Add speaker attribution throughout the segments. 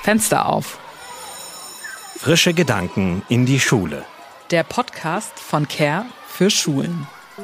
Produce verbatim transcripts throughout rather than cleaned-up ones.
Speaker 1: Fenster auf.
Speaker 2: Frische Gedanken in die Schule.
Speaker 1: Der Podcast von Care für Schulen.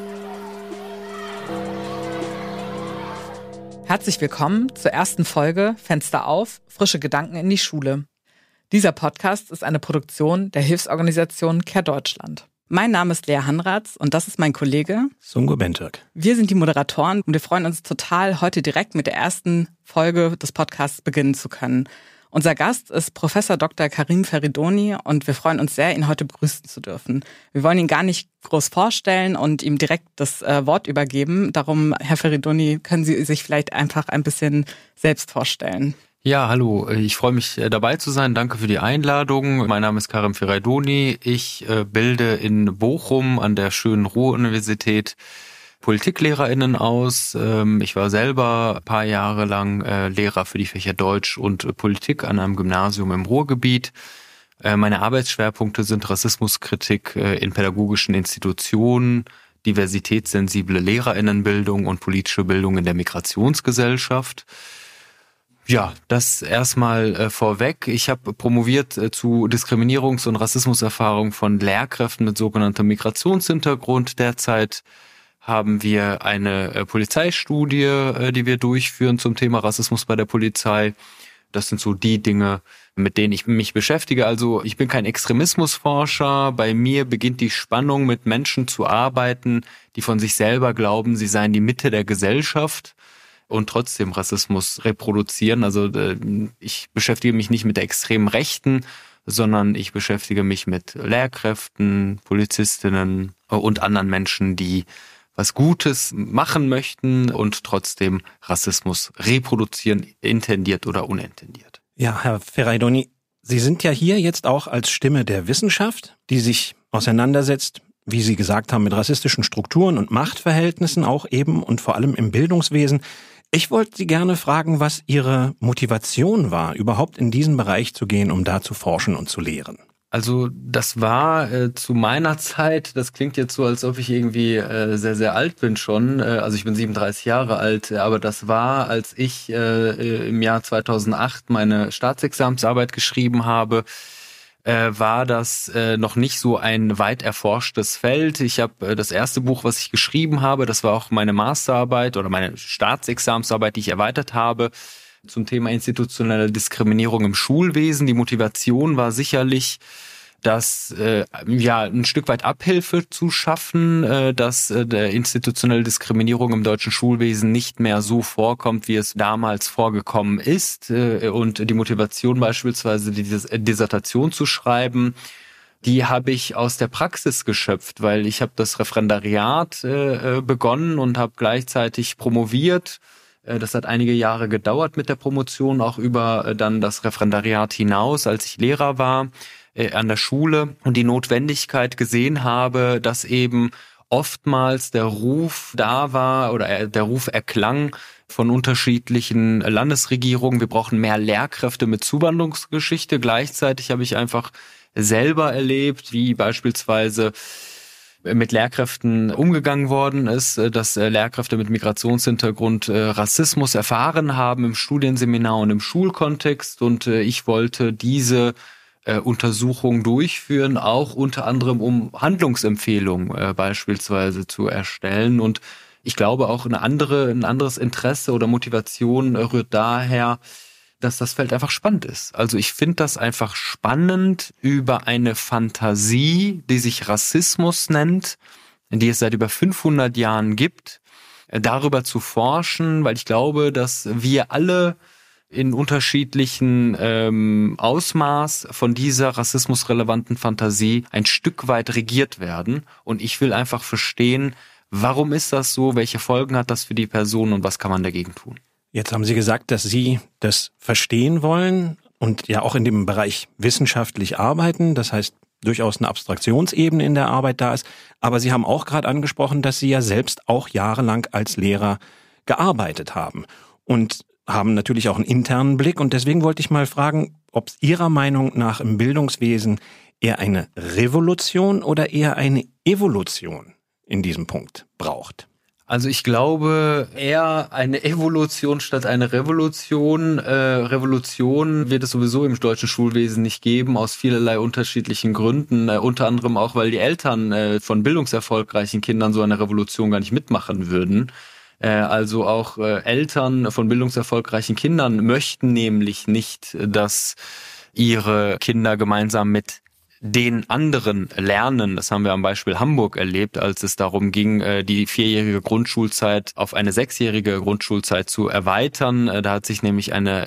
Speaker 1: Herzlich willkommen zur ersten Folge Fenster auf, frische Gedanken in die Schule. Dieser Podcast ist eine Produktion der Hilfsorganisation Care Deutschland. Mein Name ist Lea Hanratz und das ist mein Kollege
Speaker 2: Sungo Bentürk.
Speaker 1: Wir sind die Moderatoren und wir freuen uns total, heute direkt mit der ersten Folge des Podcasts beginnen zu können. Unser Gast ist Professor Doktor Karim Feridoni und wir freuen uns sehr, ihn heute begrüßen zu dürfen. Wir wollen ihn gar nicht groß vorstellen und ihm direkt das äh, Wort übergeben. Darum, Herr Feridoni, können Sie sich vielleicht einfach ein bisschen selbst vorstellen.
Speaker 3: Ja, hallo, ich freue mich dabei zu sein. Danke für die Einladung. Mein Name ist Karim Feridoni. Ich äh, bilde in Bochum an der schönen Ruhr-Universität Politiklehrer*innen aus. Ähm, ich war selber ein paar Jahre lang äh, Lehrer für die Fächer Deutsch und äh, Politik an einem Gymnasium im Ruhrgebiet. Äh, meine Arbeitsschwerpunkte sind Rassismuskritik äh, in pädagogischen Institutionen, diversitätssensible LehrerInnenbildung und politische Bildung in der Migrationsgesellschaft. Ja, das erstmal äh, vorweg. Ich habe promoviert äh, zu Diskriminierungs- und Rassismuserfahrung von Lehrkräften mit sogenanntem Migrationshintergrund. Derzeit haben wir eine äh, Polizeistudie, äh, die wir durchführen zum Thema Rassismus bei der Polizei. Das sind so die Dinge, mit denen ich mich beschäftige. Also ich bin kein Extremismusforscher. Bei mir beginnt die Spannung, mit Menschen zu arbeiten, die von sich selber glauben, sie seien die Mitte der Gesellschaft und trotzdem Rassismus reproduzieren. Also ich beschäftige mich nicht mit der extremen Rechten, sondern ich beschäftige mich mit Lehrkräften, Polizistinnen und anderen Menschen, die was Gutes machen möchten und trotzdem Rassismus reproduzieren, intendiert oder unintendiert.
Speaker 2: Ja, Herr Feridoni, Sie sind ja hier jetzt auch als Stimme der Wissenschaft, die sich auseinandersetzt, wie Sie gesagt haben, mit rassistischen Strukturen und Machtverhältnissen auch eben und vor allem im Bildungswesen. Ich wollte Sie gerne fragen, was Ihre Motivation war, überhaupt in diesen Bereich zu gehen, um da zu forschen und zu lehren.
Speaker 3: Also das war äh, zu meiner Zeit, das klingt jetzt so, als ob ich irgendwie äh, sehr, sehr alt bin schon. Äh, also ich bin siebenunddreißig Jahre alt, aber das war, als ich äh, im Jahr zweitausendacht meine Staatsexamensarbeit geschrieben habe, äh, war das äh, noch nicht so ein weit erforschtes Feld. Ich habe äh, das erste Buch, was ich geschrieben habe, das war auch meine Masterarbeit oder meine Staatsexamensarbeit, die ich erweitert habe, zum Thema institutionelle Diskriminierung im Schulwesen. Die Motivation war sicherlich, dass äh, ja ein Stück weit Abhilfe zu schaffen, äh, dass äh, der institutionelle Diskriminierung im deutschen Schulwesen nicht mehr so vorkommt, wie es damals vorgekommen ist. Äh, und die Motivation beispielsweise, die Dissertation zu schreiben, die habe ich aus der Praxis geschöpft, weil ich habe das Referendariat äh, begonnen und habe gleichzeitig promoviert. Das hat einige Jahre gedauert mit der Promotion, auch über dann das Referendariat hinaus, als ich Lehrer war äh, an der Schule und die Notwendigkeit gesehen habe, dass eben oftmals der Ruf da war oder äh, der Ruf erklang von unterschiedlichen Landesregierungen. Wir brauchen mehr Lehrkräfte mit Zuwanderungsgeschichte. Gleichzeitig habe ich einfach selber erlebt, wie beispielsweise mit Lehrkräften umgegangen worden ist, dass Lehrkräfte mit Migrationshintergrund Rassismus erfahren haben im Studienseminar und im Schulkontext. Und ich wollte diese Untersuchung durchführen, auch unter anderem um Handlungsempfehlungen beispielsweise zu erstellen. Und ich glaube auch eine andere, ein anderes Interesse oder Motivation rührt daher, dass das Feld einfach spannend ist. Also ich finde das einfach spannend, über eine Fantasie, die sich Rassismus nennt, die es seit über fünfhundert Jahren gibt, darüber zu forschen, weil ich glaube, dass wir alle in unterschiedlichen ähm, Ausmaß von dieser rassismusrelevanten Fantasie ein Stück weit regiert werden. Und ich will einfach verstehen, warum ist das so, welche Folgen hat das für die Person und was kann man dagegen tun?
Speaker 2: Jetzt haben Sie gesagt, dass Sie das verstehen wollen und ja auch in dem Bereich wissenschaftlich arbeiten. Das heißt, durchaus eine Abstraktionsebene in der Arbeit da ist. Aber Sie haben auch gerade angesprochen, dass Sie ja selbst auch jahrelang als Lehrer gearbeitet haben und haben natürlich auch einen internen Blick. Und deswegen wollte ich mal fragen, ob es Ihrer Meinung nach im Bildungswesen eher eine Revolution oder eher eine Evolution in diesem Punkt braucht.
Speaker 3: Also ich glaube eher eine Evolution statt eine Revolution. Äh, Revolution wird es sowieso im deutschen Schulwesen nicht geben, aus vielerlei unterschiedlichen Gründen. Äh, unter anderem auch, weil die Eltern äh, von bildungserfolgreichen Kindern so eine Revolution gar nicht mitmachen würden. Äh, also auch äh, Eltern von bildungserfolgreichen Kindern möchten nämlich nicht, dass ihre Kinder gemeinsam mit den anderen lernen. Das haben wir am Beispiel Hamburg erlebt, als es darum ging, die vierjährige Grundschulzeit auf eine sechsjährige Grundschulzeit zu erweitern. Da hat sich nämlich eine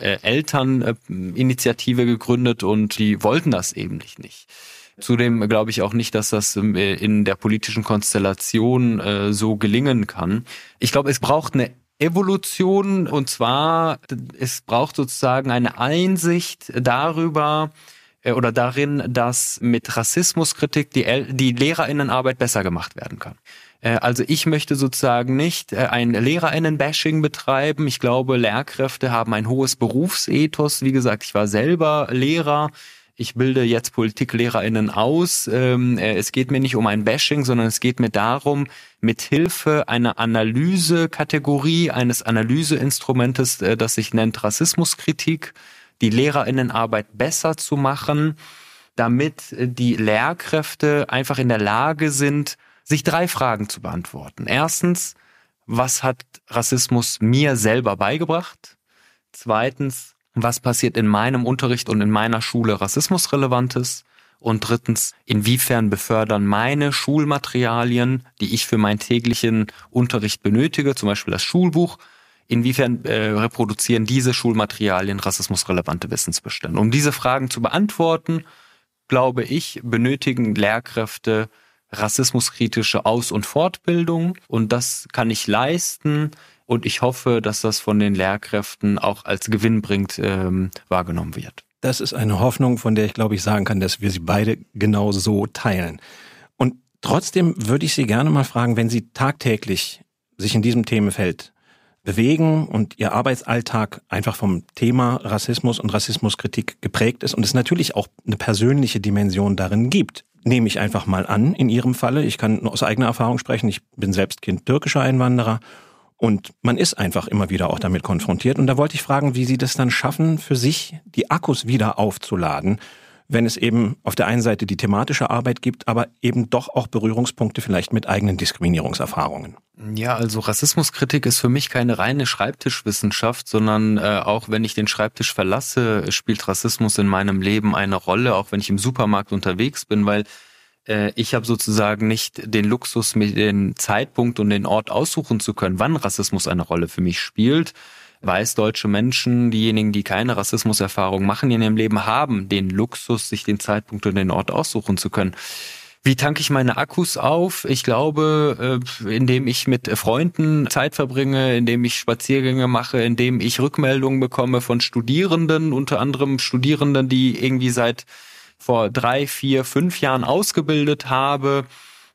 Speaker 3: Elterninitiative gegründet und die wollten das eben nicht. Zudem glaube ich auch nicht, dass das in der politischen Konstellation so gelingen kann. Ich glaube, es braucht eine Evolution, und zwar, es braucht sozusagen eine Einsicht darüber, oder darin, dass mit Rassismuskritik die, El- die LehrerInnenarbeit besser gemacht werden kann. Äh, also ich möchte sozusagen nicht äh, ein LehrerInnen-Bashing betreiben. Ich glaube, Lehrkräfte haben ein hohes Berufsethos. Wie gesagt, ich war selber Lehrer. Ich bilde jetzt PolitiklehrerInnen aus. Ähm, äh, es geht mir nicht um ein Bashing, sondern es geht mir darum, mit Hilfe einer Analysekategorie, eines Analyseinstrumentes, äh, das sich nennt Rassismuskritik, die LehrerInnenarbeit besser zu machen, damit die Lehrkräfte einfach in der Lage sind, sich drei Fragen zu beantworten. Erstens, was hat Rassismus mir selber beigebracht? Zweitens, was passiert in meinem Unterricht und in meiner Schule Rassismusrelevantes? Und drittens, inwiefern befördern meine Schulmaterialien, die ich für meinen täglichen Unterricht benötige, zum Beispiel das Schulbuch, inwiefern äh, reproduzieren diese Schulmaterialien rassismusrelevante Wissensbestände? Um diese Fragen zu beantworten, glaube ich, benötigen Lehrkräfte rassismuskritische Aus- und Fortbildung. Und das kann ich leisten. Und ich hoffe, dass das von den Lehrkräften auch als gewinnbringend ähm, wahrgenommen wird.
Speaker 2: Das ist eine Hoffnung, von der ich glaube ich sagen kann, dass wir sie beide genau so teilen. Und trotzdem würde ich Sie gerne mal fragen, wenn Sie tagtäglich sich in diesem Themenfeld bewegen und Ihr Arbeitsalltag einfach vom Thema Rassismus und Rassismuskritik geprägt ist und es natürlich auch eine persönliche Dimension darin gibt, nehme ich einfach mal an, in Ihrem Falle. Ich kann nur aus eigener Erfahrung sprechen, ich bin selbst Kind türkischer Einwanderer und man ist einfach immer wieder auch damit konfrontiert. Und da wollte ich fragen, wie Sie das dann schaffen, für sich die Akkus wieder aufzuladen, wenn es eben auf der einen Seite die thematische Arbeit gibt, aber eben doch auch Berührungspunkte vielleicht mit eigenen Diskriminierungserfahrungen.
Speaker 3: Ja, also Rassismuskritik ist für mich keine reine Schreibtischwissenschaft, sondern äh, auch wenn ich den Schreibtisch verlasse, spielt Rassismus in meinem Leben eine Rolle, auch wenn ich im Supermarkt unterwegs bin, weil äh, ich habe sozusagen nicht den Luxus, mir den Zeitpunkt und den Ort aussuchen zu können, wann Rassismus eine Rolle für mich spielt. Weißdeutsche Menschen, diejenigen, die keine Rassismuserfahrung machen in ihrem Leben, haben den Luxus, sich den Zeitpunkt und den Ort aussuchen zu können. Wie tanke ich meine Akkus auf? Ich glaube, indem ich mit Freunden Zeit verbringe, indem ich Spaziergänge mache, indem ich Rückmeldungen bekomme von Studierenden, unter anderem Studierenden, die irgendwie seit vor drei, vier, fünf Jahren ausgebildet habe,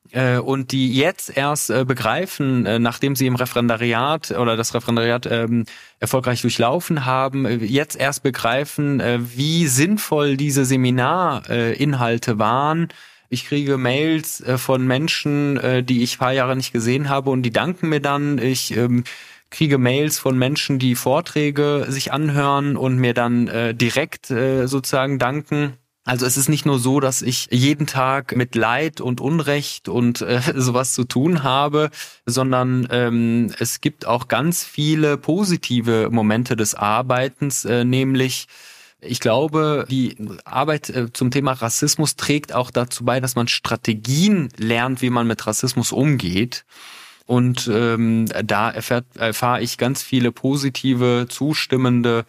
Speaker 3: und die jetzt erst äh, begreifen, äh, nachdem sie im Referendariat oder das Referendariat ähm, erfolgreich durchlaufen haben, äh, jetzt erst begreifen, äh, wie sinnvoll diese Seminarinhalte äh, waren. Ich kriege Mails äh, von Menschen, äh, die ich ein paar Jahre nicht gesehen habe und die danken mir dann. Ich ähm, kriege Mails von Menschen, die Vorträge sich anhören und mir dann äh, direkt äh, sozusagen danken. Also es ist nicht nur so, dass ich jeden Tag mit Leid und Unrecht und äh, sowas zu tun habe, sondern ähm, es gibt auch ganz viele positive Momente des Arbeitens, äh, nämlich ich glaube, die Arbeit äh, zum Thema Rassismus trägt auch dazu bei, dass man Strategien lernt, wie man mit Rassismus umgeht. Und ähm, da erfährt, erfahre ich ganz viele positive, zustimmende,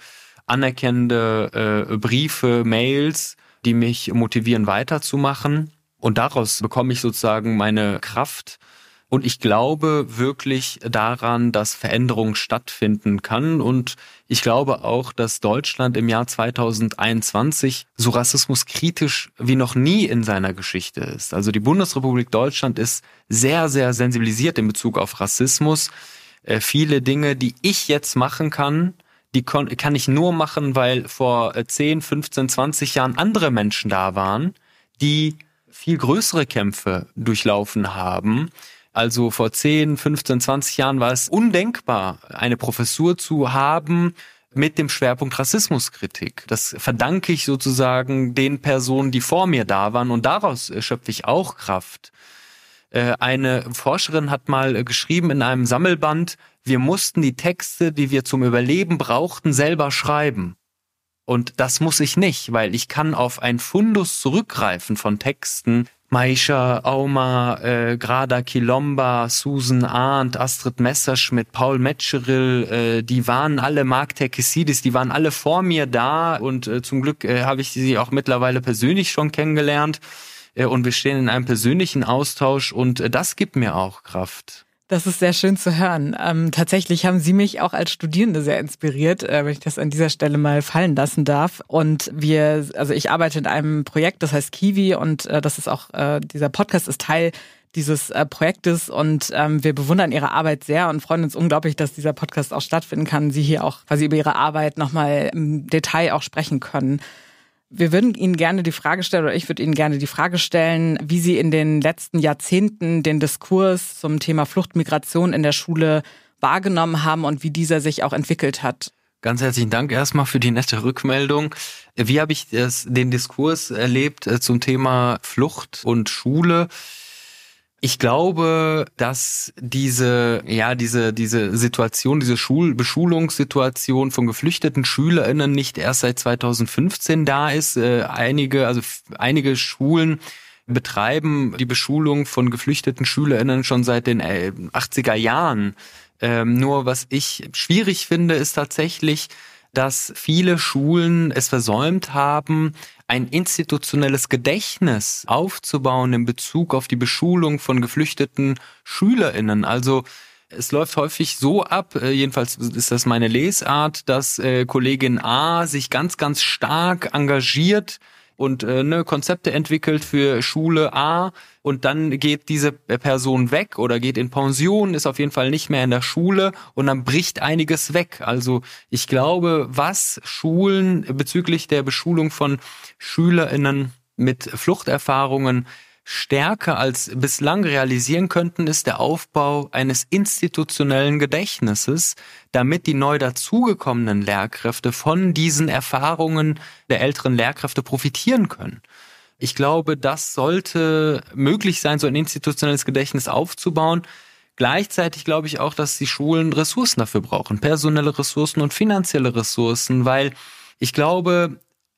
Speaker 3: anerkennende äh, Briefe, Mails, die mich motivieren, weiterzumachen. Und daraus bekomme ich sozusagen meine Kraft. Und ich glaube wirklich daran, dass Veränderung stattfinden kann. Und ich glaube auch, dass Deutschland im Jahr zweitausendeinundzwanzig so rassismuskritisch wie noch nie in seiner Geschichte ist. Also die Bundesrepublik Deutschland ist sehr, sehr sensibilisiert in Bezug auf Rassismus. Äh, viele Dinge, die ich jetzt machen kann, die kann ich nur machen, weil vor zehn, fünfzehn, zwanzig Jahren andere Menschen da waren, die viel größere Kämpfe durchlaufen haben, Also vor zehn, fünfzehn, zwanzig Jahren war es undenkbar, eine Professur zu haben mit dem Schwerpunkt Rassismuskritik. Das verdanke ich sozusagen den Personen, die vor mir da waren, und daraus schöpfe ich auch Kraft. Eine Forscherin hat mal geschrieben in einem Sammelband, wir mussten die Texte, die wir zum Überleben brauchten, selber schreiben. Und das muss ich nicht, weil ich kann auf ein Fundus zurückgreifen von Texten. Maisha, Auma, äh, Grada Kilomba, Susan Arndt, Astrid Messerschmidt, Paul Metzgeril, äh, die waren alle, Mark Terkesidis, die waren alle vor mir da, und äh, zum Glück äh, habe ich sie auch mittlerweile persönlich schon kennengelernt, äh, und wir stehen in einem persönlichen Austausch, und äh, das gibt mir auch Kraft.
Speaker 1: Das ist sehr schön zu hören. Ähm, tatsächlich haben Sie mich auch als Studierende sehr inspiriert, äh, wenn ich das an dieser Stelle mal fallen lassen darf. Und wir, also ich arbeite in einem Projekt, das heißt Kiwi, und äh, das ist auch, äh, dieser Podcast ist Teil dieses äh, Projektes, und ähm, wir bewundern Ihre Arbeit sehr und freuen uns unglaublich, dass dieser Podcast auch stattfinden kann, Sie hier auch quasi über Ihre Arbeit nochmal im Detail auch sprechen können. Wir würden Ihnen gerne die Frage stellen, oder ich würde Ihnen gerne die Frage stellen, wie Sie in den letzten Jahrzehnten den Diskurs zum Thema Flucht, Migration in der Schule wahrgenommen haben und wie dieser sich auch entwickelt hat.
Speaker 3: Ganz herzlichen Dank erstmal für die nette Rückmeldung. Wie habe ich das, den Diskurs erlebt zum Thema Flucht und Schule? Ich glaube, dass diese, ja, diese, diese Situation, diese Schul- Beschulungssituation von geflüchteten SchülerInnen nicht erst seit zweitausendfünfzehn da ist. Äh, einige, also f- einige Schulen betreiben die Beschulung von geflüchteten SchülerInnen schon seit den äh, achtziger Jahren. Ähm, nur was ich schwierig finde, ist tatsächlich, dass viele Schulen es versäumt haben, ein institutionelles Gedächtnis aufzubauen in Bezug auf die Beschulung von geflüchteten SchülerInnen. Also es läuft häufig so ab, jedenfalls ist das meine Lesart, dass äh, Kollegin A sich ganz, ganz stark engagiert und äh, ne, Konzepte entwickelt für Schule A, und dann geht diese Person weg oder geht in Pension, ist auf jeden Fall nicht mehr in der Schule, und dann bricht einiges weg. Also ich glaube, was Schulen bezüglich der Beschulung von SchülerInnen mit Fluchterfahrungen stärker als bislang realisieren könnten, ist der Aufbau eines institutionellen Gedächtnisses, damit die neu dazugekommenen Lehrkräfte von diesen Erfahrungen der älteren Lehrkräfte profitieren können. Ich glaube, das sollte möglich sein, so ein institutionelles Gedächtnis aufzubauen. Gleichzeitig glaube ich auch, dass die Schulen Ressourcen dafür brauchen, personelle Ressourcen und finanzielle Ressourcen, weil ich glaube,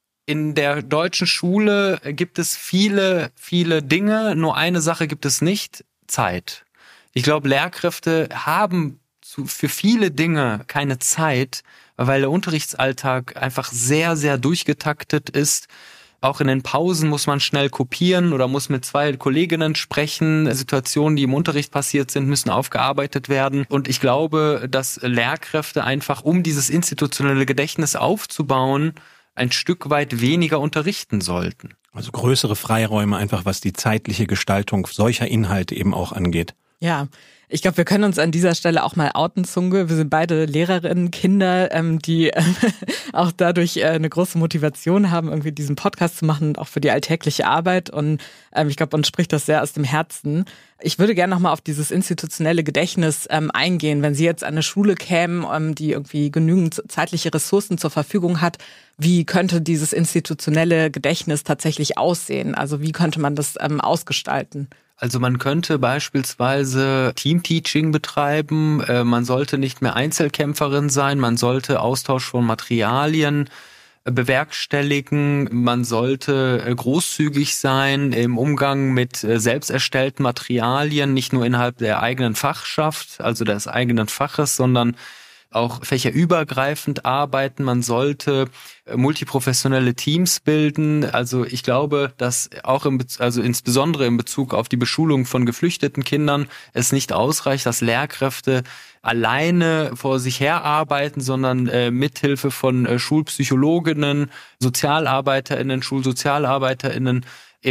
Speaker 3: in der deutschen Schule gibt es viele, viele Dinge, nur eine Sache gibt es nicht: Zeit. Ich glaube, Lehrkräfte haben zu, für viele Dinge keine Zeit, weil der Unterrichtsalltag einfach sehr, sehr durchgetaktet ist. Auch in den Pausen muss man schnell kopieren oder muss mit zwei Kolleginnen sprechen. Situationen, die im Unterricht passiert sind, müssen aufgearbeitet werden. Und ich glaube, dass Lehrkräfte einfach, um dieses institutionelle Gedächtnis aufzubauen, ein Stück weit weniger unterrichten sollten.
Speaker 2: Also größere Freiräume einfach, was die zeitliche Gestaltung solcher Inhalte eben auch angeht.
Speaker 1: Ja, ich glaube, wir können uns an dieser Stelle auch mal outen, Zunge. Wir sind beide Lehrerinnen, Kinder, ähm, die äh, auch dadurch äh, eine große Motivation haben, irgendwie diesen Podcast zu machen und auch für die alltägliche Arbeit. Und ähm, ich glaube, uns spricht das sehr aus dem Herzen. Ich würde gerne nochmal auf dieses institutionelle Gedächtnis ähm, eingehen. Wenn Sie jetzt an eine Schule kämen, ähm, die irgendwie genügend zeitliche Ressourcen zur Verfügung hat, wie könnte dieses institutionelle Gedächtnis tatsächlich aussehen? Also wie könnte man das ähm, ausgestalten?
Speaker 3: Also man könnte beispielsweise Teamteaching betreiben, äh, man sollte nicht mehr Einzelkämpferin sein, man sollte Austausch von Materialien äh, bewerkstelligen, man sollte äh, großzügig sein im Umgang mit äh, selbst erstellten Materialien, nicht nur innerhalb der eigenen Fachschaft, also des eigenen Faches, sondern auch fächerübergreifend arbeiten. Man sollte multiprofessionelle Teams bilden. Also ich glaube, dass auch im, also insbesondere in Bezug auf die Beschulung von geflüchteten Kindern es nicht ausreicht, dass Lehrkräfte alleine vor sich her arbeiten, sondern äh, mithilfe von äh, Schulpsychologinnen, SozialarbeiterInnen, SchulsozialarbeiterInnen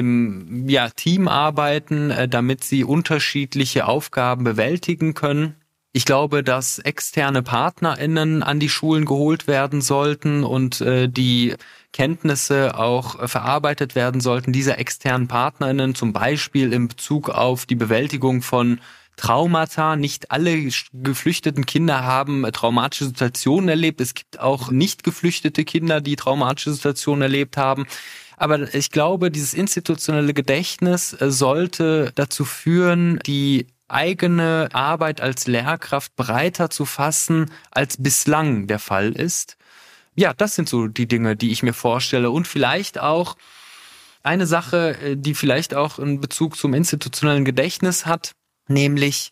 Speaker 3: im ja, Team arbeiten, äh, damit sie unterschiedliche Aufgaben bewältigen können. Ich glaube, dass externe PartnerInnen an die Schulen geholt werden sollten und äh, die Kenntnisse auch äh, verarbeitet werden sollten, dieser externen PartnerInnen, zum Beispiel in Bezug auf die Bewältigung von Traumata. Nicht alle geflüchteten Kinder haben traumatische Situationen erlebt. Es gibt auch nicht geflüchtete Kinder, die traumatische Situationen erlebt haben. Aber ich glaube, dieses institutionelle Gedächtnis sollte dazu führen, die eigene Arbeit als Lehrkraft breiter zu fassen, als bislang der Fall ist. Ja, das sind so die Dinge, die ich mir vorstelle. Und vielleicht auch eine Sache, die vielleicht auch einen Bezug zum institutionellen Gedächtnis hat, nämlich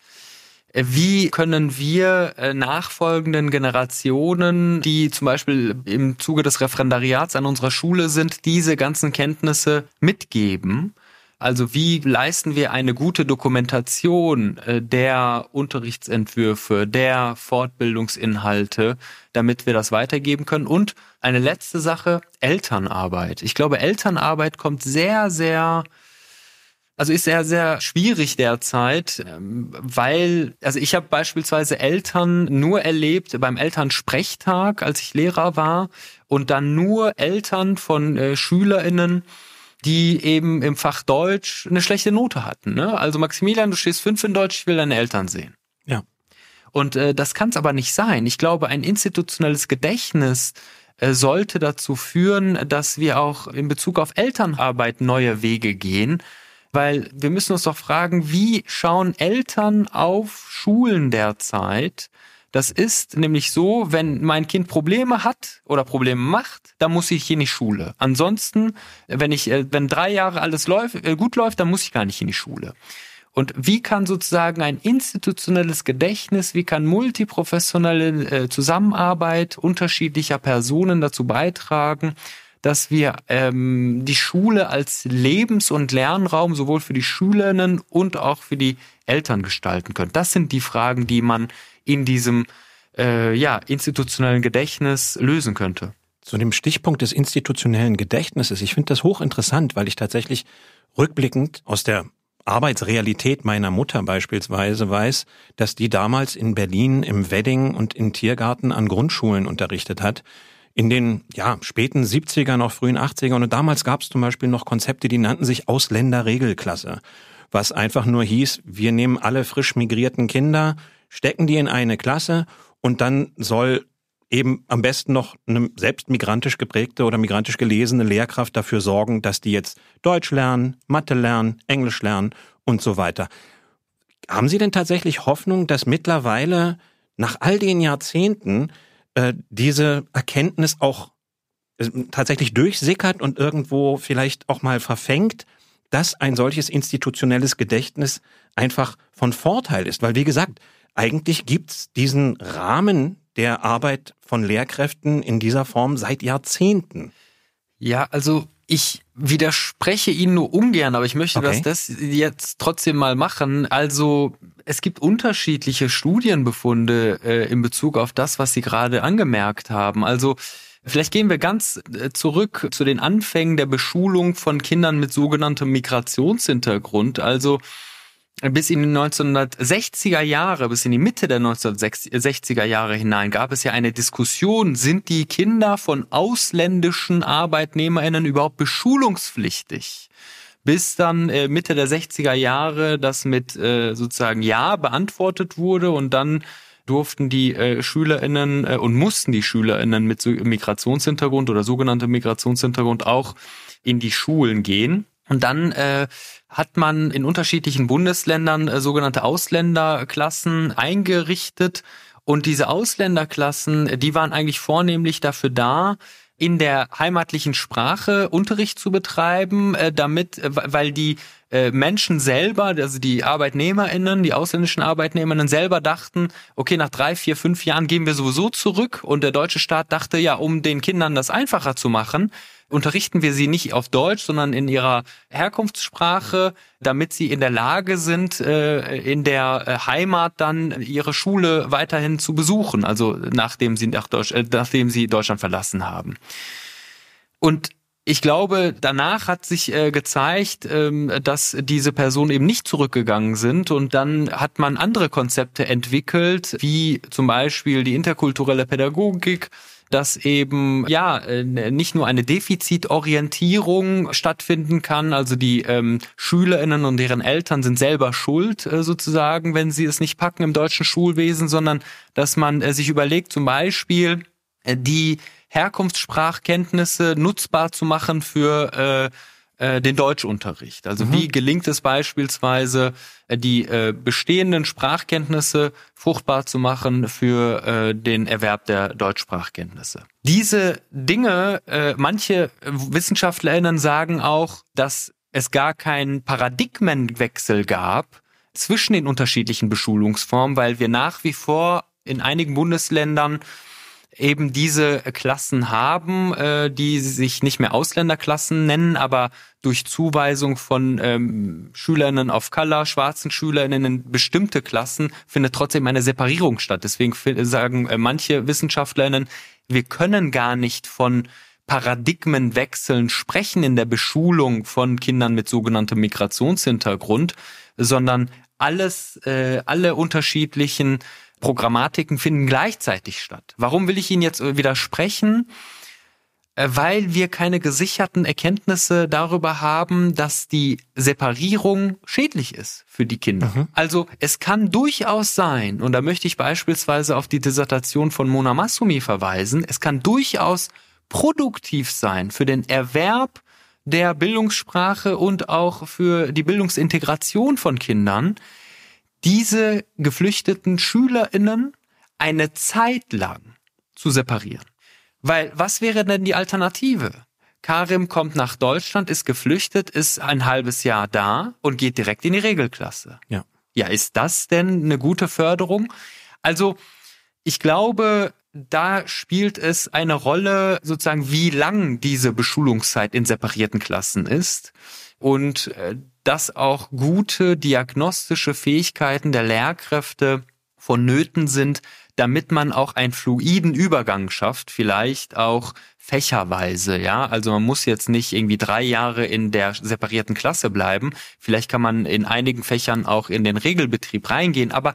Speaker 3: wie können wir nachfolgenden Generationen, die zum Beispiel im Zuge des Referendariats an unserer Schule sind, diese ganzen Kenntnisse mitgeben? Also wie leisten wir eine gute Dokumentation der Unterrichtsentwürfe, der Fortbildungsinhalte, damit wir das weitergeben können? Und eine letzte Sache, Elternarbeit. Ich glaube, Elternarbeit kommt sehr, sehr, also ist sehr, sehr schwierig derzeit, weil, also ich habe beispielsweise Eltern nur erlebt beim Elternsprechtag, als ich Lehrer war, und dann nur Eltern von äh, SchülerInnen, die eben im Fach Deutsch eine schlechte Note hatten. Ne? Also Maximilian, du stehst fünf in Deutsch, ich will deine Eltern sehen.
Speaker 2: Ja.
Speaker 3: Und äh, das kann es aber nicht sein. Ich glaube, ein institutionelles Gedächtnis äh, sollte dazu führen, dass wir auch in Bezug auf Elternarbeit neue Wege gehen. Weil wir müssen uns doch fragen, wie schauen Eltern auf Schulen derzeit? Das ist nämlich so, wenn mein Kind Probleme hat oder Probleme macht, dann muss ich in die Schule. Ansonsten, wenn ich, wenn drei Jahre alles läuft, gut läuft, dann muss ich gar nicht in die Schule. Und wie kann sozusagen ein institutionelles Gedächtnis, wie kann multiprofessionelle Zusammenarbeit unterschiedlicher Personen dazu beitragen, dass wir ähm, die Schule als Lebens- und Lernraum sowohl für die Schülerinnen und auch für die Eltern gestalten können? Das sind die Fragen, die man in diesem äh, ja, institutionellen Gedächtnis lösen könnte.
Speaker 2: Zu dem Stichpunkt des institutionellen Gedächtnisses, ich finde das hochinteressant, weil ich tatsächlich rückblickend aus der Arbeitsrealität meiner Mutter beispielsweise weiß, dass die damals in Berlin im Wedding und im Tiergarten an Grundschulen unterrichtet hat. In den ja, späten siebziger, noch frühen achtziger und damals gab es zum Beispiel noch Konzepte, die nannten sich Ausländerregelklasse, was einfach nur hieß, wir nehmen alle frisch migrierten Kinder, stecken die in eine Klasse und dann soll eben am besten noch eine selbst migrantisch geprägte oder migrantisch gelesene Lehrkraft dafür sorgen, dass die jetzt Deutsch lernen, Mathe lernen, Englisch lernen und so weiter. Haben Sie denn tatsächlich Hoffnung, dass mittlerweile nach all den Jahrzehnten äh, diese Erkenntnis auch äh, tatsächlich durchsickert und irgendwo vielleicht auch mal verfängt, dass ein solches institutionelles Gedächtnis einfach von Vorteil ist? Weil wie gesagt, eigentlich gibt's diesen Rahmen der Arbeit von Lehrkräften in dieser Form seit Jahrzehnten.
Speaker 3: Ja, also ich widerspreche Ihnen nur ungern, aber ich möchte
Speaker 2: Okay.
Speaker 3: das, das jetzt trotzdem mal machen. Also es gibt unterschiedliche Studienbefunde äh, in Bezug auf das, was Sie gerade angemerkt haben. Also vielleicht gehen wir ganz äh, zurück zu den Anfängen der Beschulung von Kindern mit sogenanntem Migrationshintergrund. Also bis in die neunzehnhundertsechziger Jahre, bis in die Mitte der neunzehnhundertsechziger Jahre hinein gab es ja eine Diskussion, sind die Kinder von ausländischen ArbeitnehmerInnen überhaupt beschulungspflichtig? Bis dann äh, Mitte der sechziger Jahre das mit äh, sozusagen Ja beantwortet wurde und dann durften die äh, SchülerInnen äh, und mussten die SchülerInnen mit so Migrationshintergrund oder sogenanntem Migrationshintergrund auch in die Schulen gehen. Und dann äh, hat man in unterschiedlichen Bundesländern äh, sogenannte Ausländerklassen eingerichtet. Und diese Ausländerklassen, die waren eigentlich vornehmlich dafür da, in der heimatlichen Sprache Unterricht zu betreiben, äh, damit, äh, weil die äh, Menschen selber, also die ArbeitnehmerInnen, die ausländischen ArbeitnehmerInnen selber dachten, okay, nach drei, vier, fünf Jahren gehen wir sowieso zurück. Und der deutsche Staat dachte, ja, um den Kindern das einfacher zu machen, unterrichten wir sie nicht auf Deutsch, sondern in ihrer Herkunftssprache, damit sie in der Lage sind, in der Heimat dann ihre Schule weiterhin zu besuchen, also nachdem sie nach Deutsch, nachdem sie Deutschland verlassen haben. Und ich glaube, danach hat sich äh, gezeigt, ähm, dass diese Personen eben nicht zurückgegangen sind und dann hat man andere Konzepte entwickelt, wie zum Beispiel die interkulturelle Pädagogik, dass eben ja nicht nur eine Defizitorientierung stattfinden kann, also die ähm, SchülerInnen und deren Eltern sind selber schuld äh, sozusagen, wenn sie es nicht packen im deutschen Schulwesen, sondern dass man äh, sich überlegt, zum Beispiel äh, die Herkunftssprachkenntnisse nutzbar zu machen für äh, den Deutschunterricht. Also mhm. wie gelingt es beispielsweise, die äh, bestehenden Sprachkenntnisse fruchtbar zu machen für äh, den Erwerb der Deutschsprachkenntnisse. Diese Dinge, äh, manche WissenschaftlerInnen sagen auch, dass es gar keinen Paradigmenwechsel gab zwischen den unterschiedlichen Beschulungsformen, weil wir nach wie vor in einigen Bundesländern eben diese Klassen haben, äh, die sich nicht mehr Ausländerklassen nennen, aber durch Zuweisung von ähm, Schülerinnen of Color, schwarzen Schülerinnen in bestimmte Klassen, findet trotzdem eine Separierung statt. Deswegen sagen äh, manche WissenschaftlerInnen, wir können gar nicht von Paradigmenwechseln sprechen in der Beschulung von Kindern mit sogenanntem Migrationshintergrund, sondern alles, äh, alle unterschiedlichen Programmatiken finden gleichzeitig statt. Warum will ich Ihnen jetzt widersprechen? Weil wir keine gesicherten Erkenntnisse darüber haben, dass die Separierung schädlich ist für die Kinder. Mhm. Also es kann durchaus sein, und da möchte ich beispielsweise auf die Dissertation von Mona Massoumi verweisen, es kann durchaus produktiv sein für den Erwerb der Bildungssprache und auch für die Bildungsintegration von Kindern, diese geflüchteten SchülerInnen eine Zeit lang zu separieren. Weil, was wäre denn die Alternative? Karim kommt nach Deutschland, ist geflüchtet, ist ein halbes Jahr da und geht direkt in die Regelklasse.
Speaker 2: Ja.
Speaker 3: Ja, ist das denn eine gute Förderung? Also, ich glaube, da spielt es eine Rolle, sozusagen, wie lang diese Beschulungszeit in separierten Klassen ist. Und äh, dass auch gute diagnostische Fähigkeiten der Lehrkräfte vonnöten sind, damit man auch einen fluiden Übergang schafft, vielleicht auch fächerweise, ja. Also man muss jetzt nicht irgendwie drei Jahre in der separierten Klasse bleiben. Vielleicht kann man in einigen Fächern auch in den Regelbetrieb reingehen, aber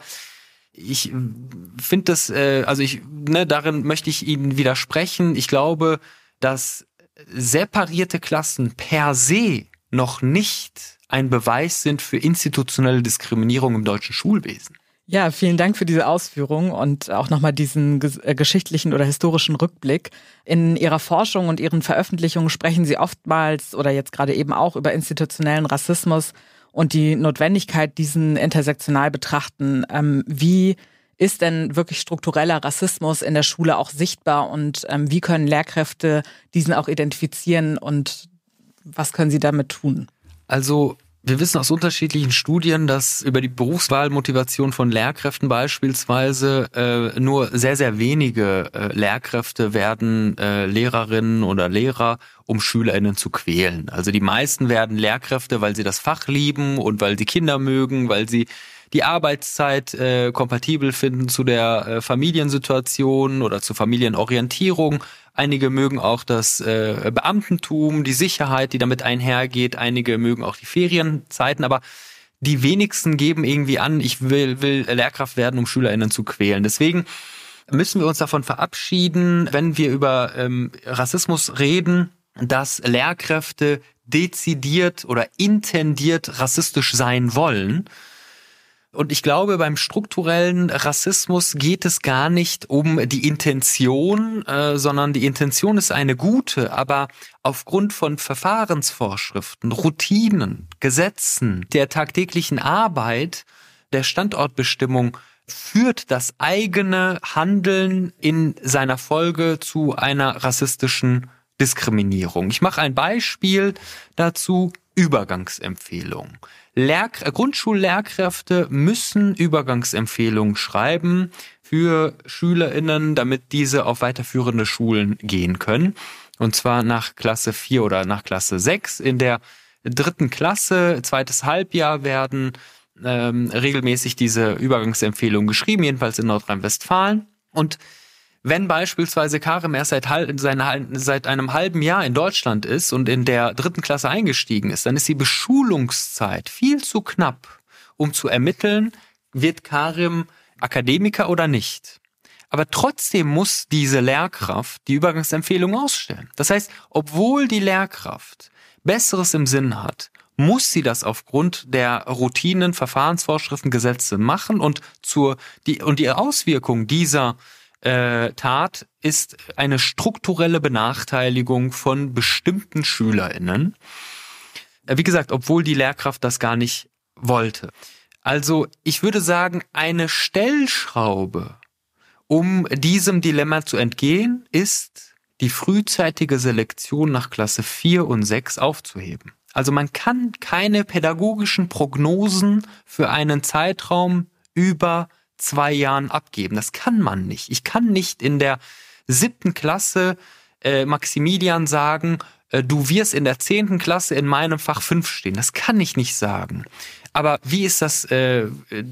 Speaker 3: ich finde das, äh, also ich, ne, darin möchte ich Ihnen widersprechen. Ich glaube, dass separierte Klassen per se noch nicht ein Beweis sind für institutionelle Diskriminierung im deutschen Schulwesen.
Speaker 1: Ja, vielen Dank für diese Ausführung und auch nochmal diesen äh, geschichtlichen oder historischen Rückblick. In Ihrer Forschung und Ihren Veröffentlichungen sprechen Sie oftmals oder jetzt gerade eben auch über institutionellen Rassismus und die Notwendigkeit, diesen intersektional betrachten. Ähm, wie ist denn wirklich struktureller Rassismus in der Schule auch sichtbar und ähm, wie können Lehrkräfte diesen auch identifizieren und was können Sie damit tun?
Speaker 3: Also wir wissen aus unterschiedlichen Studien, dass über die Berufswahlmotivation von Lehrkräften beispielsweise äh, nur sehr, sehr wenige äh, Lehrkräfte werden äh, Lehrerinnen oder Lehrer, um SchülerInnen zu quälen. Also die meisten werden Lehrkräfte, weil sie das Fach lieben und weil sie Kinder mögen, weil sie die Arbeitszeit äh, kompatibel finden zu der äh, Familiensituation oder zur Familienorientierung. Einige mögen auch das äh, Beamtentum, die Sicherheit, die damit einhergeht. Einige mögen auch die Ferienzeiten, aber die wenigsten geben irgendwie an, ich will, will Lehrkraft werden, um SchülerInnen zu quälen. Deswegen müssen wir uns davon verabschieden, wenn wir über ähm, Rassismus reden, dass Lehrkräfte dezidiert oder intendiert rassistisch sein wollen. Und ich glaube, beim strukturellen Rassismus geht es gar nicht um die Intention, äh, sondern die Intention ist eine gute, aber aufgrund von Verfahrensvorschriften, Routinen, Gesetzen, der tagtäglichen Arbeit, der Standortbestimmung führt das eigene Handeln in seiner Folge zu einer rassistischen Diskriminierung. Ich mache ein Beispiel dazu, Übergangsempfehlung. Lehr- Grundschullehrkräfte müssen Übergangsempfehlungen schreiben für SchülerInnen, damit diese auf weiterführende Schulen gehen können. Und zwar nach Klasse vier oder nach Klasse sechs. In der dritten Klasse, zweites Halbjahr, werden ähm, regelmäßig diese Übergangsempfehlungen geschrieben, jedenfalls in Nordrhein-Westfalen. Und wenn beispielsweise Karim erst seit, seit einem halben Jahr in Deutschland ist und in der dritten Klasse eingestiegen ist, dann ist die Beschulungszeit viel zu knapp, um zu ermitteln, wird Karim Akademiker oder nicht. Aber trotzdem muss diese Lehrkraft die Übergangsempfehlung ausstellen. Das heißt, obwohl die Lehrkraft Besseres im Sinn hat, muss sie das aufgrund der Routinen, Verfahrensvorschriften, Gesetze machen und zur die und die Auswirkung dieser äh, Tat ist eine strukturelle Benachteiligung von bestimmten SchülerInnen. Wie gesagt, obwohl die Lehrkraft das gar nicht wollte. Also ich würde sagen, eine Stellschraube, um diesem Dilemma zu entgehen, ist die frühzeitige Selektion nach Klasse vier und sechs aufzuheben. Also man kann keine pädagogischen Prognosen für einen Zeitraum über zwei Jahren abgeben. Das kann man nicht. Ich kann nicht in der siebten Klasse äh, Maximilian sagen, äh, du wirst in der zehnten Klasse in meinem Fach fünf stehen. Das kann ich nicht sagen. Aber wie ist das äh,